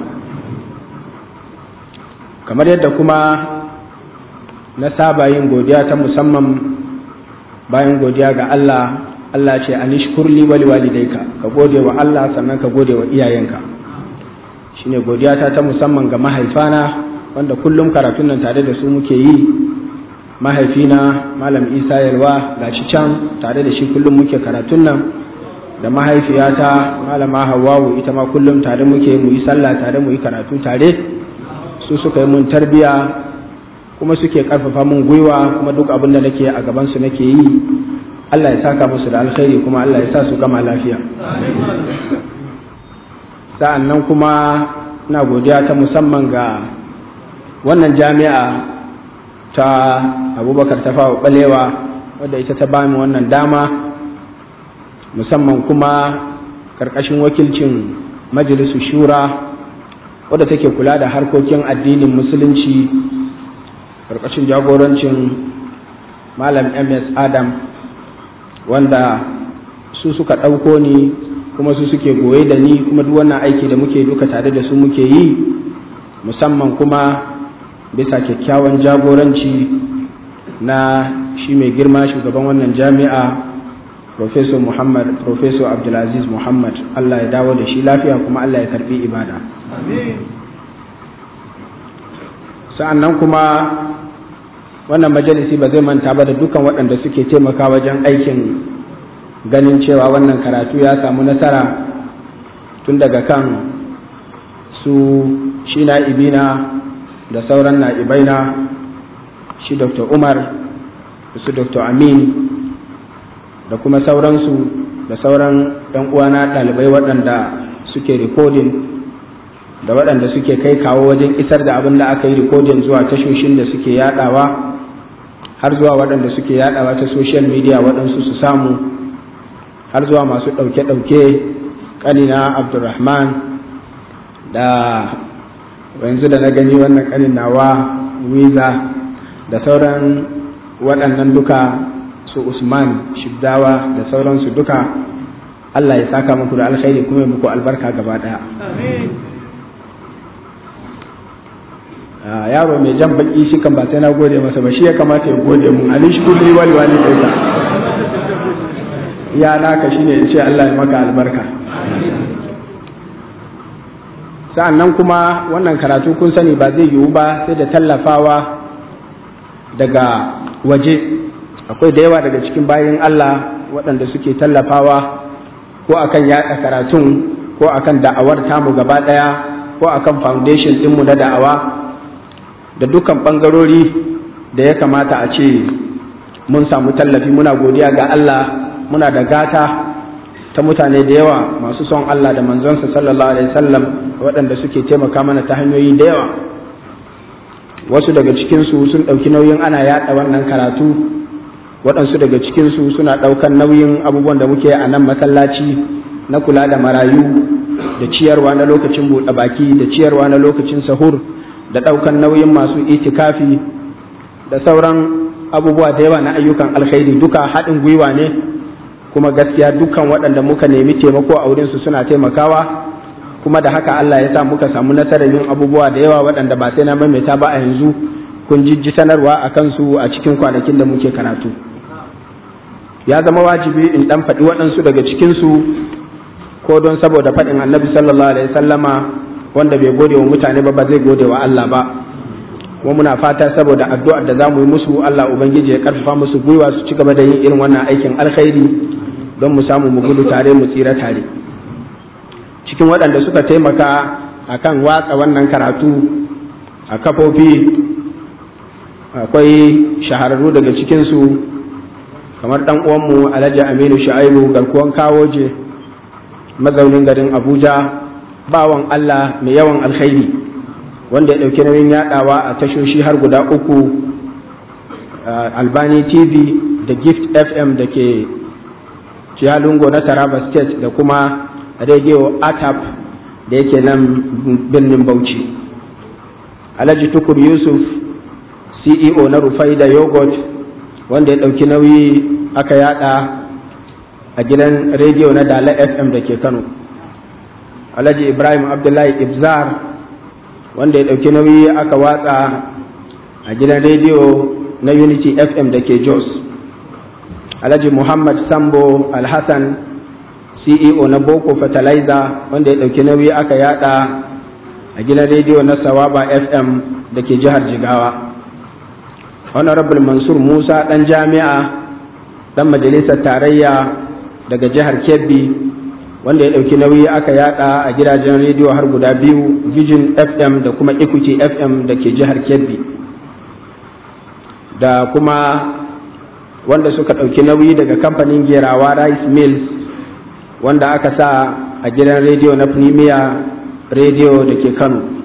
kamar yadda kuma na saba yin godiya ta musamman bayan godiya ga Allah, Allah ce anishkurli wali walidayka, ka gode wa Allah sannan ka gode wa iyayenka. shine godiya ta ta musamman ga mahaifana wanda kullum karatun nan tare da su muke yi. mahaifina Malam Isa Yalwa gashi can tare da shi kullum muke karatun nan, da mahaifiyata Malama Hawwa'u ita ma kullum tare muke mu yi sallah tare mu yi karatu tare. su suka yi mun tarbiya kuma suke karfafa mun gwiwa, kuma duk abin da nake a gaban su nake yi. Allah ya saka musu da alkhairi kuma Allah ya sa su gama lafiya. sa'an nan kuma ina godiya ta musamman ga wannan jami'a ta Abubakar Tafawa Balewa wadda ita ta bani wannan dama, musamman kuma karkashin wakilcin majalisu shura wadda take kula da harkokin addinin musulunci karkashin jagorancin Malam M S Adam, wanda su suka ɗauko ni kuma su suke goye da ni, kuma duk wannan aiki da muke duka tare da su muke yi, musamman kuma bisa kyakkyawan jagoranci na shi mai girma shugaban wannan jami'a Professor Muhammad Professor Abdulaziz Muhammad. Allah ya dawo da shi lafiya kuma Allah ya karbi ibada. sa'annan kuma wannan majalisi ba zai manta ba da dukkan waɗanda suke taimaka wajen aikin ganin cewa wannan karatu ya samu nasara, tun daga kan su shi na'ibina da sauran na'ibaina, shi Doctor Umar da su Doctor Amin da kuma sauransu da sauran ɗan uwana ɗalibai waɗanda suke recording da waɗanda suke kai kawo wajen isar da abin da aka yi recording zuwa tashoshin da suke yadawa, har zuwa waɗanda suke yadawa ta social media waɗansu su samu, har zuwa masu ɗauke-ɗauke ƙanina Abdulrahman da yanzu da na gani wannan ƙanin nawa Wiza da sauran waɗannan duka su Usman Shibdawa da sauransu duka. Allah ya saka muku da alkhairi kuma ya muku albarka gaba ɗaya. Yaro mai jan baki shi kan ba sai na gode masa ba, shi ya kamata ya gode mun. Ali shi kulli wali wali ɗauka. ya naka shine in ce Allah ya maka albarka. Sa'annan kuma wannan karatu kun sani ba zai yiwu ba sai da tallafawa daga waje. Akwai da yawa daga cikin bayin Allah waɗanda suke tallafawa ko akan yaɗa karatun ko akan da'awar tamu gaba ɗaya ko akan foundation ɗinmu na da'awa da dukkan ɓangarori da ya kamata a ce mun samu tallafi. Muna godiya ga Allah, muna da gata ta mutane da yawa masu son Allah da manzonsa sallallahu alaihi wasallam waɗanda suke taimaka mana ta hanyoyi da yawa. Wasu daga cikinsu sun ɗauki nauyin ana yaɗa wannan karatu, waɗansu daga cikinsu suna ɗaukan nauyin abubuwan da muke a nan masallaci na kula da marayu da ciyarwa na lokacin buɗe baki da ciyarwa na lokacin sahur da ɗaukan nauyin masu itikafi da sauran abubuwa da yawa na ayyukan alkhairi. Duka haɗin gwiwa ne, kuma gaskiya dukkan waɗanda muka nemi taimako a wurinsu suna taimakawa, kuma da haka Allah ya sa muka samu nasarar yin abubuwa da yawa waɗanda ba sai na maimaita ba a yanzu. Kun jijji sanarwa a kansu a cikin kwanakin da muke karatu. Ya zama wajibi in ɗan faɗi waɗansu daga cikinsu ko don saboda faɗin annabi sallallahu alaihi sallama wanda bai gode wa mutane ba ba zai gode wa Allah ba. Kuma muna fata saboda addu'ar da za mu yi musu Allah Ubangiji ya karfafa musu gwiwa su ci gaba da yin irin wannan aikin alkhairi don mu samu mu gudu tare mu tsira tare. Cikin waɗanda suka taimaka akan watsa wannan karatu a kafofi akwai shahararru daga cikinsu kamar ɗan uwanmu Alhaji Aminu Shu'aibu garkuwan Kawoje, mazaunin garin Abuja, bawan Allah mai yawan alkhairi wanda ya ɗauki nauyin yaɗawa a tashoshi har guda uku, Albani T V da Gift F M da ke Jihalungo na Taraba State da kuma Radio Atap da yake nan birnin Bauchi. Alhaji Tukur Yusuf C E O na Rufaida Yogurt wanda ya ɗauki nauyi aka yada a gidan rediyo na Dala F M da ke Kano. Alhaji Ibrahim Abdullahi Ibzar wanda ya ɗauki nauyi aka watsa a gidan rediyo na Unity F M da ke Jos. Alhaji Muhammad Sambo Alhassan C E O na Boko Fertilizer wanda ya ɗauki nauyi aka yada a gidan rediyo na Sawaba F M da ke jihar Jigawa. Honorable Mansur Musa ɗan jami'a ɗan majalisar tarayya daga jihar Kebbi wanda ya ɗauki nauyi aka yada a gidajen rediyo har guda biyu, Vision F M da kuma Equity F M da ke jihar Kebbi. Da kuma wanda suka ɗauki nauyi daga kamfanin Gerawa Rice Mills wanda aka sa a gidan rediyo na Premier Radio da ke Kano.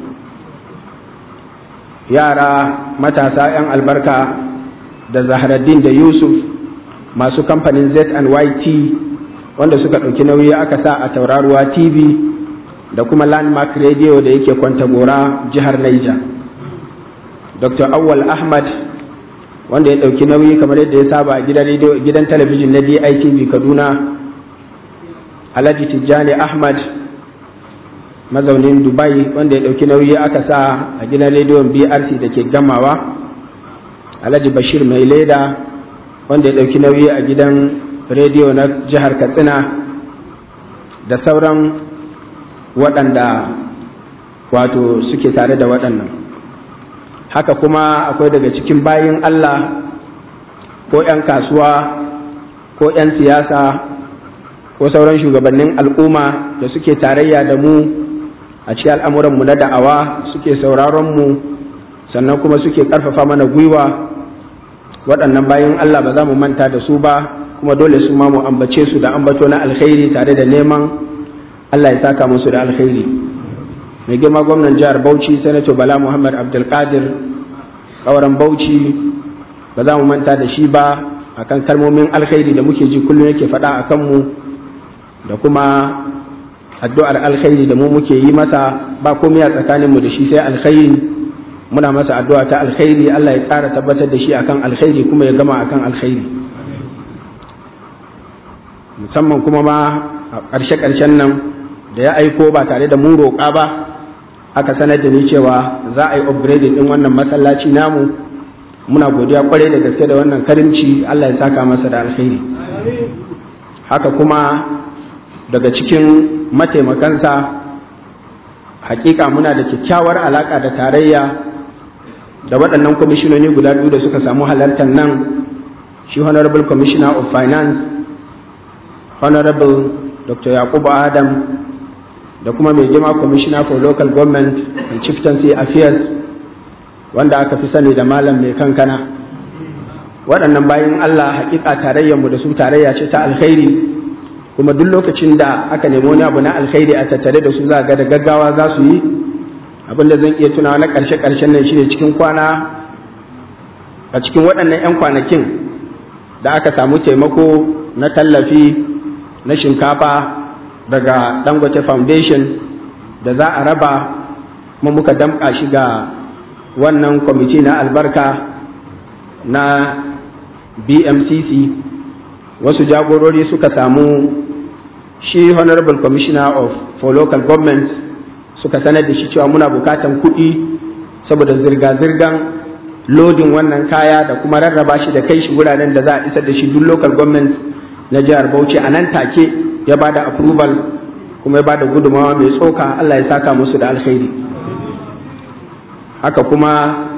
Yara matasa 'yan albarka da Zahraddin da Yusuf masu kamfanin Z and Y T wanda suka ɗauki nauyi aka sa a Tauraruwa T V da kuma Landmark Radio da yake Kwantagora jihar Niger. Dr. Awwal Ahmad wanda ya ɗauki nauyi kamar yadda ya saba a gidan radio gidan talabijin na D I T V Kaduna. Alhaji Tijjani Ahmad mazaunin Dubai wanda ya ɗauki nauyi aka sa a gidan rediyon B R C da ke Gamawa. Alhaji Bashir Mai Leda wanda ya ɗauki nauyi a gidan rediyo na jihar Katsina da sauran waɗanda wato suke tare da waɗannan. Haka kuma akwai daga cikin bayin Allah ko 'yan kasuwa ko 'yan siyasa ko sauran shugabannin al'umma da suke tarayya da mu a cikin al'amuranmu na da'awa, suke sauraronmu sannan kuma suke ƙarfafa mana gwiwa. Waɗannan bayan Allah ba za mu manta da su ba, kuma dole su ma mu ambace su da ambato na alkhairi tare da neman Allah ya saka musu da alkhairi. Mai girma gwamnan jihar Bauchi Sanato Bala Muhammad Abdulkadir ƙauren Bauchi ba za mu manta da shi ba akan kalmomin alkhairi da muke ji kullum yake faɗa a kanmu da kuma addu'ar alkhairi da mu muke yi masa. Ba komai a tsakaninmu da shi sai alkhairi. Muna masa addu'a ta alkhairi, Allah ya ƙara tabbatar da shi akan alkhairi kuma ya gama akan alkhairi. Musamman kuma ma a ƙarshe-ƙarshen nan da ya aiko ba tare da mun roƙa ba, aka sanar da ni cewa za a yi upgrading ɗin wannan masallaci namu. Muna godiya kwarai da gaske da wannan karimci, Allah ya saka masa da alkhairi. haka kuma daga cikin mataimakansa hakika muna da kyakkyawar alaka da tarayya da waɗannan kwamishinoni guda biyu da suka samu halartar nan, shi honorable commissioner of finance honorable dr yakubu adam da kuma mai girma commissioner for local government and chieftaincy affairs wanda aka fi sani da malam mai kankana. Waɗannan bayan Allah hakika tarayyarmu da su tarayya ce ta alkhairi, kuma duk lokacin da aka nemi wani abu na alkhairi a tattare da su za ga da gaggawa za su yi. Abinda zan iya tunawa na ƙarshe-ƙarshen nan shine cikin kwana a cikin waɗannan 'yan kwanakin da aka samu taimako na tallafi na shinkafa daga Dangote Foundation da za a raba, kuma muka damƙa shi ga wannan kwamiti na albarka na B M C C. Wasu jagorori suka samu shi honorable commissioner of for local government suka sanar da shi cewa muna bukatan kuɗi saboda zirga-zirgan lodin wannan kaya da kuma rarraba shi da kai shi wuraren da za a isar da shi duk local government na jihar Bauchi. A nan take ya ba da approval kuma ya ba da gudumawa mai tsoka. Allah ya saka musu da alkhairi. Haka kuma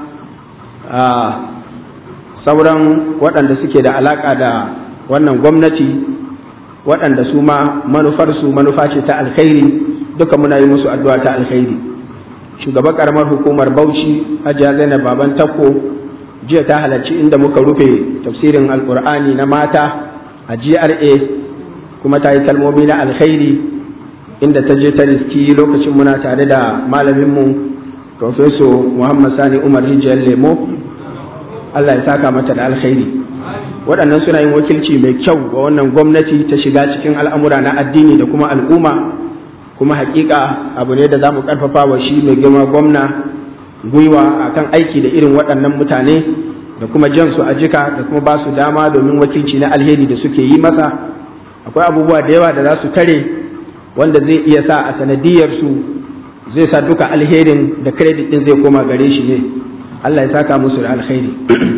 sauran waɗanda suke da alaƙa da wannan gwamnati waɗanda su ma manufarsu manufa ce ta alkhairi, duka muna yi musu addu'a ta alkhairi. Shugaban karamar hukumar Bauchi Hajiya Zainab Baban Takko jiya ta halarci inda muka rufe tafsirin Alƙur'ani na mata a G R A, kuma ta yi kalmomi na alkhairi inda ta je ta riski lokacin muna tare da malaminmu Professor Muhammad Sani Umar Rijiyar Lemo. Allah ya saka mata da alkhairi. Waɗannan suna yin wakilci mai kyau wa wannan gwamnati ta shiga cikin al'amura na addini da kuma al'umma, kuma hakika abu ne da za mu ƙarfafa wa shi mai girma gwamna gwiwa akan aiki da irin waɗannan mutane da kuma jan su a jika da kuma ba su dama domin wakilci na alheri da suke yi masa. Akwai abubuwa da yawa da za su tare wanda zai iya sa a sanadiyar su zai sa duka alherin da credit din zai koma gare shi ne. Allah ya saka musu da alkhairi.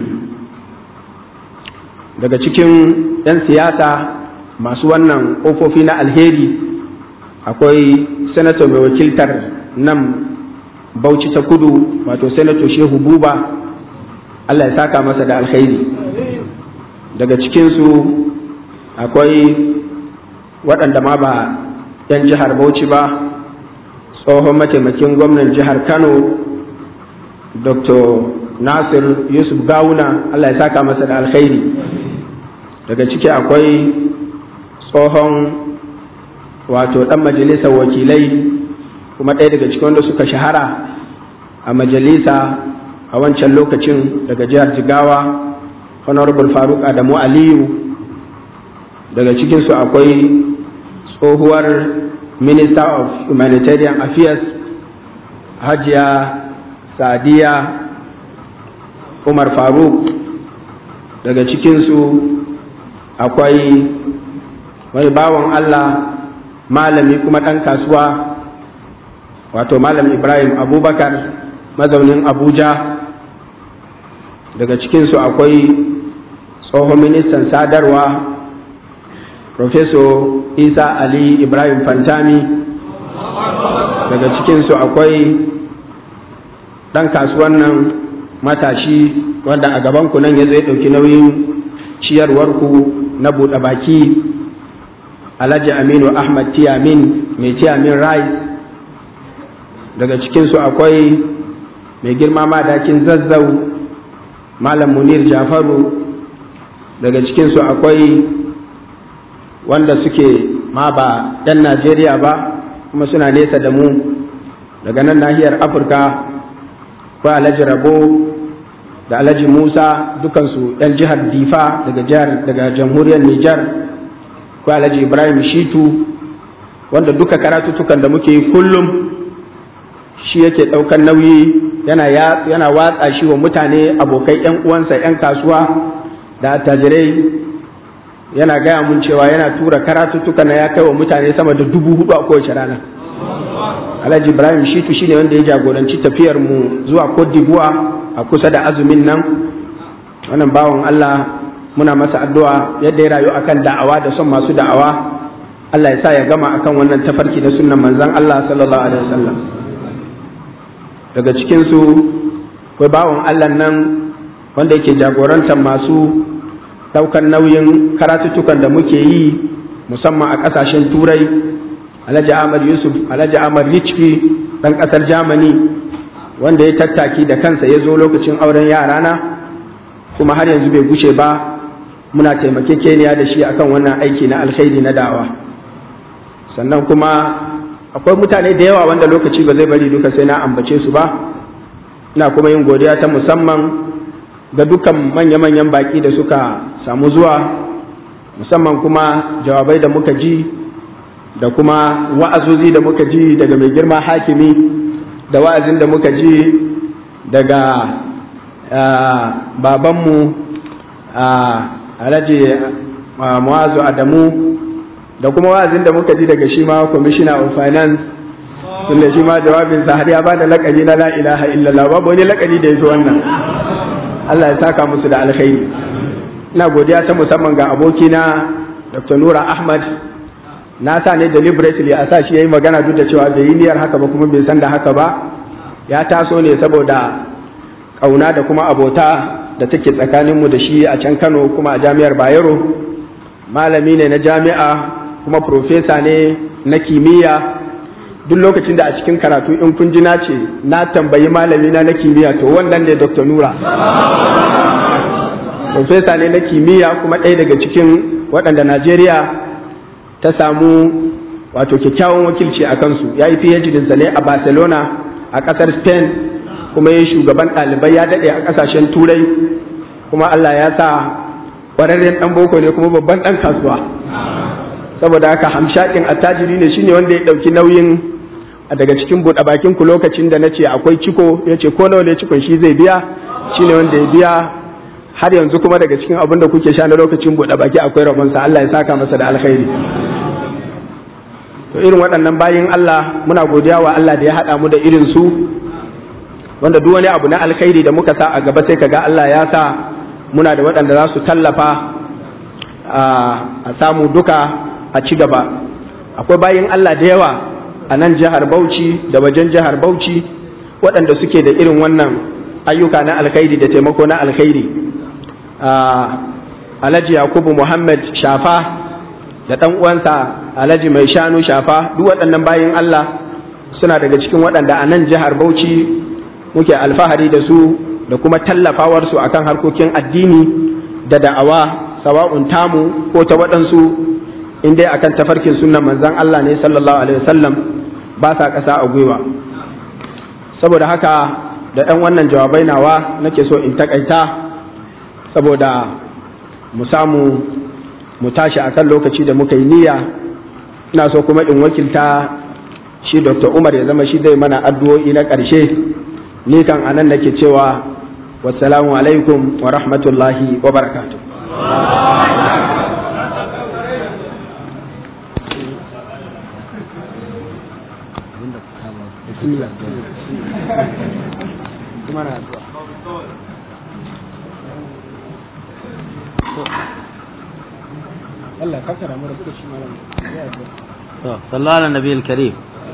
Daga cikin 'yan siyasa masu wannan ƙofofi na alheri akwai senator mai wakiltar nan Bauchi ta Kudu, wato senator Shehu Buba. Allah ya saka masa da alkhairi. Daga cikinsu akwai waɗanda ma ba 'yan jihar Bauchi ba, tsohon mataimakin gwamnan jihar Kano Dr. Nasir Yusuf Gawuna. Allah ya saka masa da alkhairi. Daga ciki akwai tsohon wato ɗan majalisar wakilai kuma ɗaya daga cikin wanda suka shahara a majalisa a wancan lokacin daga jihar Jigawa, Honorable Faruk Adamu Aliyu. Daga cikinsu akwai tsohuwar Minister of Humanitarian Affairs Hajiya Sadiya Umar Faruk. Daga cikinsu akwai wani bawan Allah malami kuma ɗan kasuwa wato Malam Ibrahim Abubakar mazaunin Abuja. Daga cikinsu akwai tsohon ministan sadarwa Professor Isa Ali Ibrahim Fantami. Daga cikinsu akwai ɗan kasuwan nan matashi wanda a gabanku nan ya zai ɗauki nauyin ciyarwarku na buɗe baki, Alhaji Aminu Ahmad Tiyamin mai Tiyamin Rice. Daga cikinsu akwai mai girma madakin Zazzau Malam Munir Jafaru. Daga cikinsu akwai wanda suke ma ba ɗan Najeriya ba kuma suna nesa da mu daga nan nahiyar Afirka, akwai Alhaji Rabo da Alhaji Musa, dukansu ɗan jihar Difa daga jihar daga jamhuriyar Nijar. Akwai Alhaji Ibrahim Shitu wanda duka karatutukan da muke kullum shi yake ɗaukar nauyi, yana yana watsa shi wa mutane abokai ƴan uwansa ƴan kasuwa da attajirai. Yana gaya mun cewa yana tura karatutukan na ya kai wa mutane sama da dubu hudu a kowace rana. Alhaji Ibrahim Shitu shine wanda ya jagoranci tafiyar mu zuwa Cote d'Ivoire a kusa da azumin nan. Wannan bawan Allah muna masa addu'a yadda ya rayu akan da'awa da son masu da'awa, Allah ya sa ya gama akan wannan tafarki da sunnan manzon Allah sallallahu alaihi wasallam. Daga cikin su akwai bawon Allah nan wanda yake jagorantar masu daukan nauyin karatuttukan da muke yi musamman a kasashen turai, Alhaji Ahmad Yusuf, Alhaji Ahmad Richfi dan kasar Germany, wanda ya tattaki da kansa ya zo lokacin auren yarana, kuma har yanzu bai gushe ba muna taimakekeniya da shi akan wannan aiki na alkhairi na da'awa. Sannan kuma akwai mutane da yawa wanda lokaci ba zai bari duka sai na ambace su ba. Ina kuma yin godiya ta musamman ga dukkan manya-manyan baki da suka samu zuwa, musamman kuma jawabai da muka ji da kuma wa'azozi da muka ji daga mai girma hakimi da wa'azin da muka ji daga babanmu Alhaji Mu'azu Adamu, da kuma wa'azin da muka ji daga shi ma Commissioner of Finance, tunda shi ma jawabinsa har ya ba da lakabi na la ilaha illallah, babu wani lakabi da ya fi wannan. Allah ya saka musu da alkhairi. Ina godiya ta musamman ga abokina Doctor Nura Ahmad, na sa ne deliberately a sa shi ya yi magana duk da cewa bai yi niyyar haka ba kuma bai san da haka ba, ya taso ne saboda ƙauna da kuma abota da take tsakaninmu da shi a can Kano kuma a jami'ar Bayero. Malami ne na jami'a kuma profesa ne na kimiyya. Duk lokacin da a cikin karatu in kun ji na ce na tambayi malami na na kimiyya, to wannan ne Doctor Nura. Profesa ne na kimiyya kuma ɗaya daga cikin waɗanda Najeriya ta samu wato kyakkyawan wakilci a kansu. Ya yi PhD dinsa ne a Barcelona a ƙasar Spain, kuma ya shugaban ɗalibai, ya daɗe a ƙasashen turai, kuma Allah ya sa ƙwararren ɗan boko ne kuma babban ɗan kasuwa. Saboda haka hamshakin attajiri ne, shine wanda ya ɗauki nauyin daga cikin buɗe bakin ku lokacin da na ce akwai ciko, ya ce ko nawa ne cikon shi zai biya, shine wanda ya biya. Har yanzu kuma daga cikin abin da kuke sha na lokacin buɗe baki akwai rabonsa, Allah ya saka masa da alkhairi. To irin waɗannan bayin Allah muna godiya wa Allah da ya haɗa mu da irin su, wanda duk wani abu na alkhairi da muka sa a gaba sai kaga Allah ya sa muna da waɗanda za su tallafa a samu duka a ci gaba. Akwai bayin Allah da yawa a nan jihar Bauchi da wajen jihar Bauchi waɗanda suke da irin wannan ayyuka na alkhairi da taimako na alkhairi. Alhaji Yakubu Muhammad Shafa da ɗan uwansa Alhaji Mai Shanu Shafa, duk waɗannan bayin Allah suna daga cikin waɗanda a nan jihar Bauchi muke alfahari da su da kuma tallafawarsu akan harkokin addini da da'awa, sawa'un tamu ko ta waɗansu, in dai akan tafarkin sunnan manzon Allah ne sallallahu alaihi wasallam, ba sa ƙasa a gwiwa. Saboda haka da ɗan wannan jawabai nawa nake so in takaita, saboda mu samu mu tashi akan lokaci da muka yi niyya. Ina so kuma in wakilta shi Doctor Umar ya zama shi zai mana addu'o'i na ƙarshe. Ni kan anan nake cewa wassalamu alaikum wa rahmatullahi wa barakatuh. Allah ka kara mu da shi malam. Sallallahu alaihi nabiyil karim.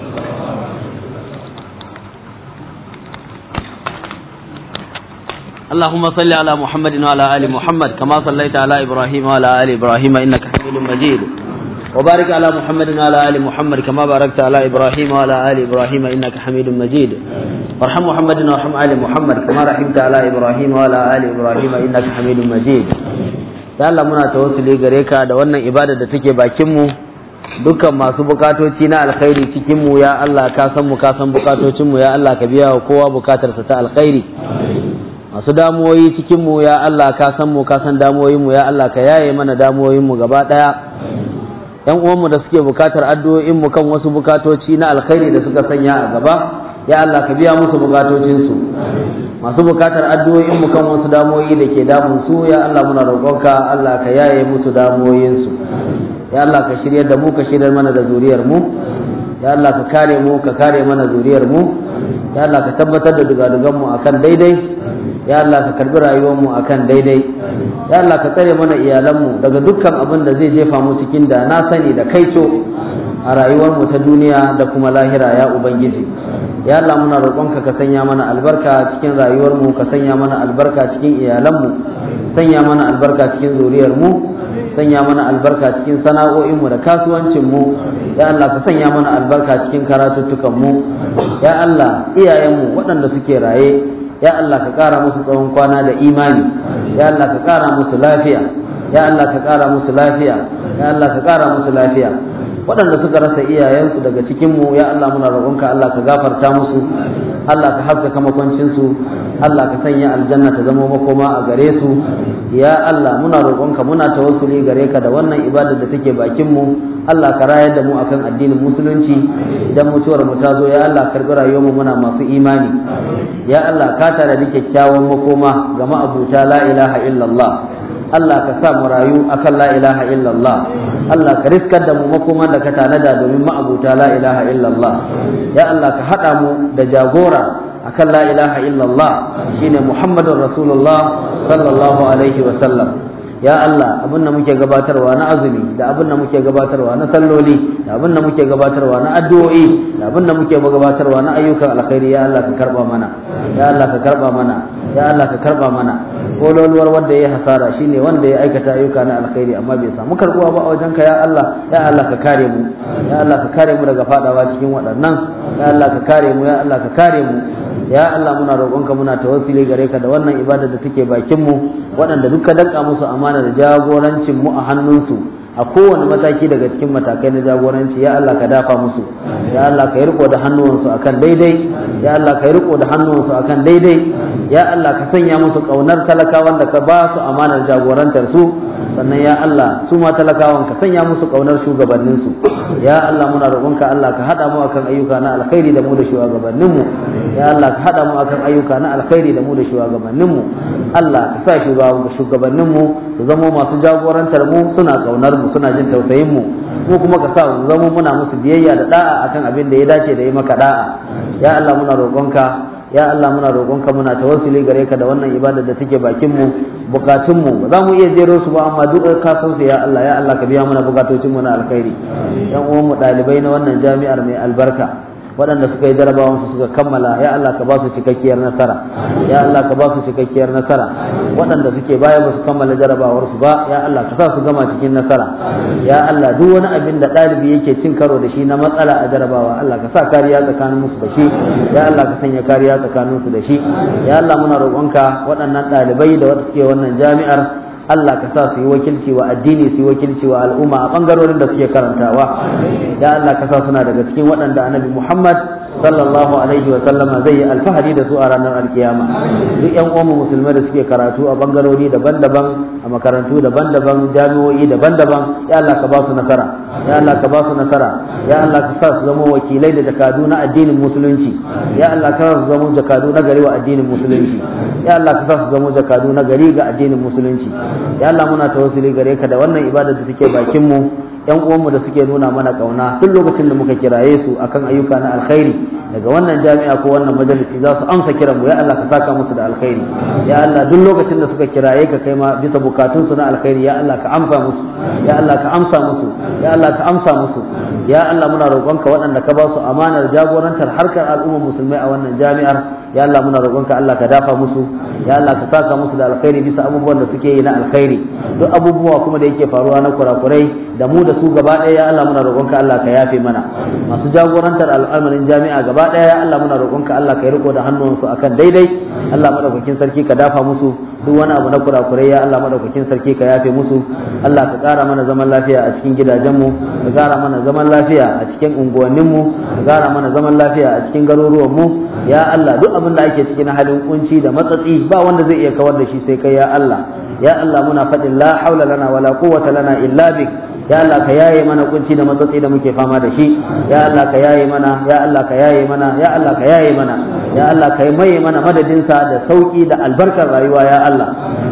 اللهم صل على محمد وعلى آل محمد كما صليت على إبراهيم وعلى آل إبراهيم إنك حميد مجيد وبارك على محمد وعلى آل محمد كما باركت على إبراهيم وعلى آل إبراهيم إنك حميد مجيد وارحم محمد وارحم آل محمد كما رحمت على إبراهيم وعلى آل إبراهيم إنك حميد مجيد. ya Allah muna tawassuli gare ka da wannan ibada da take bakin mu, dukkan masu bukatoci na alkhairi cikin mu ya Allah ka san mu ka san bukatocin mu ya Allah ka biya wa kowa bukatarsa ta alkhairi. Masu damuwoyi cikin mu ya Allah ka san mu ka san damuwoyin mu ya Allah ka yaye mana damuwoyin mu gaba daya. Yan uwan mu da suke bukatar addu'o'in mu kan wasu bukatoci na alkhairi da suka sanya a gaba ya Allah ka biya musu bukatocin su. Masu bukatar addu'o'in mu kan wasu damuwoyi da ke damun su ya Allah muna roƙonka Allah ka yaye musu damuwoyin su. Ya Allah ka shiryar da mu ka shiryar mana da zuriyar mu. Ya Allah ka kare mu ka kare mana zuriyar mu. Ya Allah ka tabbatar da dugadugan mu akan daidai. ya Allah ka karbi rayuwar mu akan daidai ya Allah ka tsare mana iyalan mu daga dukkan abin da zai jefa mu cikin da na sani da kaico a rayuwar mu ta duniya da kuma lahira ya ubangiji ya Allah muna roƙonka ka sanya mana albarka cikin rayuwar mu ka sanya mana albarka cikin iyalan mu sanya mana albarka cikin zuriyar mu sanya mana albarka cikin sana'o'in mu da kasuwancin mu ya Allah ka sanya mana albarka cikin karatuttukan mu ya Allah iyayen mu waɗanda suke raye ya Allah ka ƙara musu tsawon kwana da imani ya Allah ka ƙara musu lafiya ya Allah ka ƙara musu lafiya ya Allah ka ƙara musu lafiya waɗanda suka rasa iyayensu daga cikinmu ya Allah muna roƙonka Allah ka gafarta musu Allah ka haskaka makwancinsu Allah ka sanya aljanna ta zama makoma a gare su ya Allah muna roƙonka muna tawassuli gare ka da wannan ibadar da take bakinmu Allah ka rayar da mu akan addinin musulunci idan mutuwar mu ta zo ya Allah karɓi rayuwar mu muna masu imani ya Allah ka tare da kyakkyawan makoma ga ma'abuta la ilaha illallah Allah ka sa mu rayu akan la ilaha illallah Allah ka riskar da mu makoman da ka tanada domin ma'abuta la ilaha illallah ya Allah ka haɗa mu da jagora akan la ilaha illallah shine Muhammadur Rasulullah sallallahu alaihi wa sallam ya Allah abin da muke gabatarwa na azumi da abin da muke gabatarwa na salloli da abin da muke gabatarwa na addu'o'i da abin da muke gabatarwa na ayyukan alkhairi ya Allah ka karba mana ya Allah ka karba mana ya Allah ka karba mana kololuwar wanda ya hasara shine wanda ya aikata ayyuka na alkhairi amma bai samu karbuwa ba a wajenka ya Allah ya Allah ka kare mu ya Allah ka kare mu daga fadawa cikin waɗannan ya Allah ka kare mu ya Allah ka kare mu ya Allah muna roƙonka muna tawassuli gare ka da wannan ibada da take bakin mu waɗanda duka danka musu amana da jagorancin mu a hannunsu a kowane mataki daga cikin matakai na jagoranci ya Allah ka dafa musu ya Allah ka yi riko da hannuwansu akan daidai ya Allah ka yi riko da hannuwansu akan daidai ya Allah ka sanya musu kaunar talakawan da ka ba su amanar jagorantar su sannan ya Allah su ma talakawan ka sanya musu kaunar shugabannin su ya Allah muna roƙonka Allah ka hada mu akan ayyuka na alkhairi da mu da shugabannin mu ya Allah ka hada mu akan ayyuka na alkhairi da mu da shugabannin mu Allah ka sa shugabannin mu su zama masu jagorantar mu suna kaunar mu suna jin tausayin mu mu kuma ka sa mu zama muna musu biyayya da da'a akan abin da ya dace da yi maka da'a ya Allah muna roƙonka ya Allah muna roƙonka muna tawassuli gare ka da wannan ibada da take bakin mu bukatun mu ba za mu iya jero su ba amma duk ka san su ya Allah ya Allah ka biya mana bukatocin mu na alkhairi yan uwan mu dalibai na wannan jami'ar mai albarka waɗanda suka yi jarabawan su suka kammala ya Allah ka ba su cikakkiyar nasara ya Allah ka ba su cikakkiyar nasara waɗanda suke baya ba su kammala jarabawar su ba ya Allah ka sa su gama cikin nasara ya Allah duk wani abin da ɗalibi yake cin karo da shi na matsala a jarabawa Allah ka sa kariya tsakanin musu da shi ya Allah ka sanya kariya tsakanin su da shi ya Allah muna roƙonka waɗannan ɗalibai da wanda suke wannan jami'ar Allah ka sa su yi wakilci wa addini su yi wakilci wa al'umma a bangarorin da suke karantawa ya Allah ka sa suna daga cikin waɗanda annabi Muhammad sallallahu alaihi wa sallama zai yi alfahari da su a ranar alkiyama duk yan uwan musulmai da suke karatu a bangarori daban-daban a makarantu daban-daban jami'o'i daban-daban ya Allah ka ba su nasara ya Allah ka ba su nasara ya Allah ka sa su zama wakilai da jakadu na addinin musulunci ya Allah ka sa su zama jakadu na gari wa addinin musulunci ya Allah ka sa su zama jakadu na gari ga addinin musulunci ya Allah muna tawassuli gare ka da wannan ibada da take bakin mu yan uwanmu da suke nuna mana kauna duk lokacin da muka kiraye su akan ayyuka na alkhairi daga wannan jami'a ko wannan majalisi za su amsa kiran mu ya Allah ka saka musu da alkhairi ya Allah duk lokacin da suka kiraye ka kai ma bisa bukatun su na alkhairi ya Allah ka amsa musu ya Allah ka amsa musu ya Allah ka amsa musu ya Allah muna roƙonka waɗanda ka ba su amanar jagorantar harkar al'ummar musulmai a wannan jami'ar ya Allah muna roƙonka Allah ka dafa musu ya Allah ka saka musu da alkhairi bisa abubuwan da suke yi na alkhairi duk abubuwa kuma da yake faruwa na kurakurai da mu da su gaba ɗaya ya Allah muna roƙonka Allah ka yafe mana masu jagorantar al'amarin jami'a gaba ɗaya ya Allah muna roƙonka Allah ka yi riko da hannuwansu akan daidai Allah madaukakin sarki ka dafa musu duk wani abu na kurakurai ya Allah madaukakin sarki ka yafe musu Allah ka ƙara mana zaman lafiya a cikin gidajenmu ka ƙara mana zaman lafiya a cikin unguwanninmu ka ƙara mana zaman lafiya a cikin garuruwanmu ya Allah duk abin da ake cikin halin kunci da matsatsi ba wanda zai iya kawar da shi sai kai ya Allah ya Allah muna faɗin la haula lana wala quwwata lana illa bik ya Allah ka yaye mana kunci da matsatsi da muke fama da shi ya Allah ka yaye mana ya Allah ka yaye mana ya Allah ka yaye mana ya Allah ka yi maye mana madadinsa da sauki da albarkar rayuwa ya Allah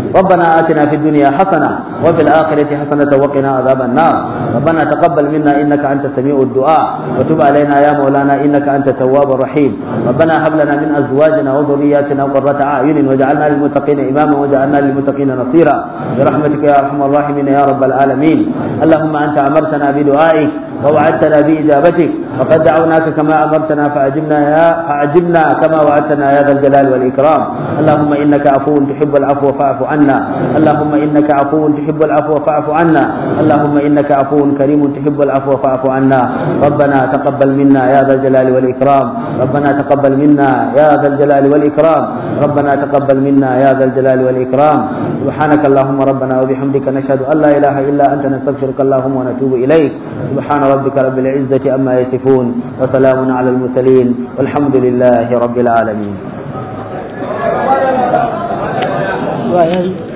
ربنا آتنا في الدنيا حسنة وفي الآخرة حسنة وقنا عذاب النار ربنا تقبل منا إنك أنت سميع الدعاء وتب علينا يا مولانا إنك أنت التواب الرحيم ربنا هب لنا من أزواجنا وذرياتنا قرة أعين واجعلنا للمتقين إماما واجعلنا للمتقين نصيرا برحمتك يا أرحم الراحمين يا رب العالمين اللهم أنت أمرتنا بدعائك ووعدتنا بإجابتك وقد دعوناك كما أمرتنا فأجبنا يا فأجبنا كما وعدتنا يا ذا الجلال والإكرام اللهم إنك عفو تحب العفو فاعف عنا اللهم إنك عفو تحب العفو فاعف عنا اللهم إنك عفو كريم تحب العفو فاعف عنا ربنا تقبل منا يا ذا الجلال والإكرام ربنا تقبل منا يا ذا الجلال والإكرام ربنا تقبل منا يا ذا الجلال والإكرام سبحانك اللهم ربنا وبحمدك نشهد أن لا إله إلا أنت نستغفرك اللهم ونتوب إليك سبحان ربك رب العزة أما يصفون وسلام على المرسلين والحمد لله رب العالمين.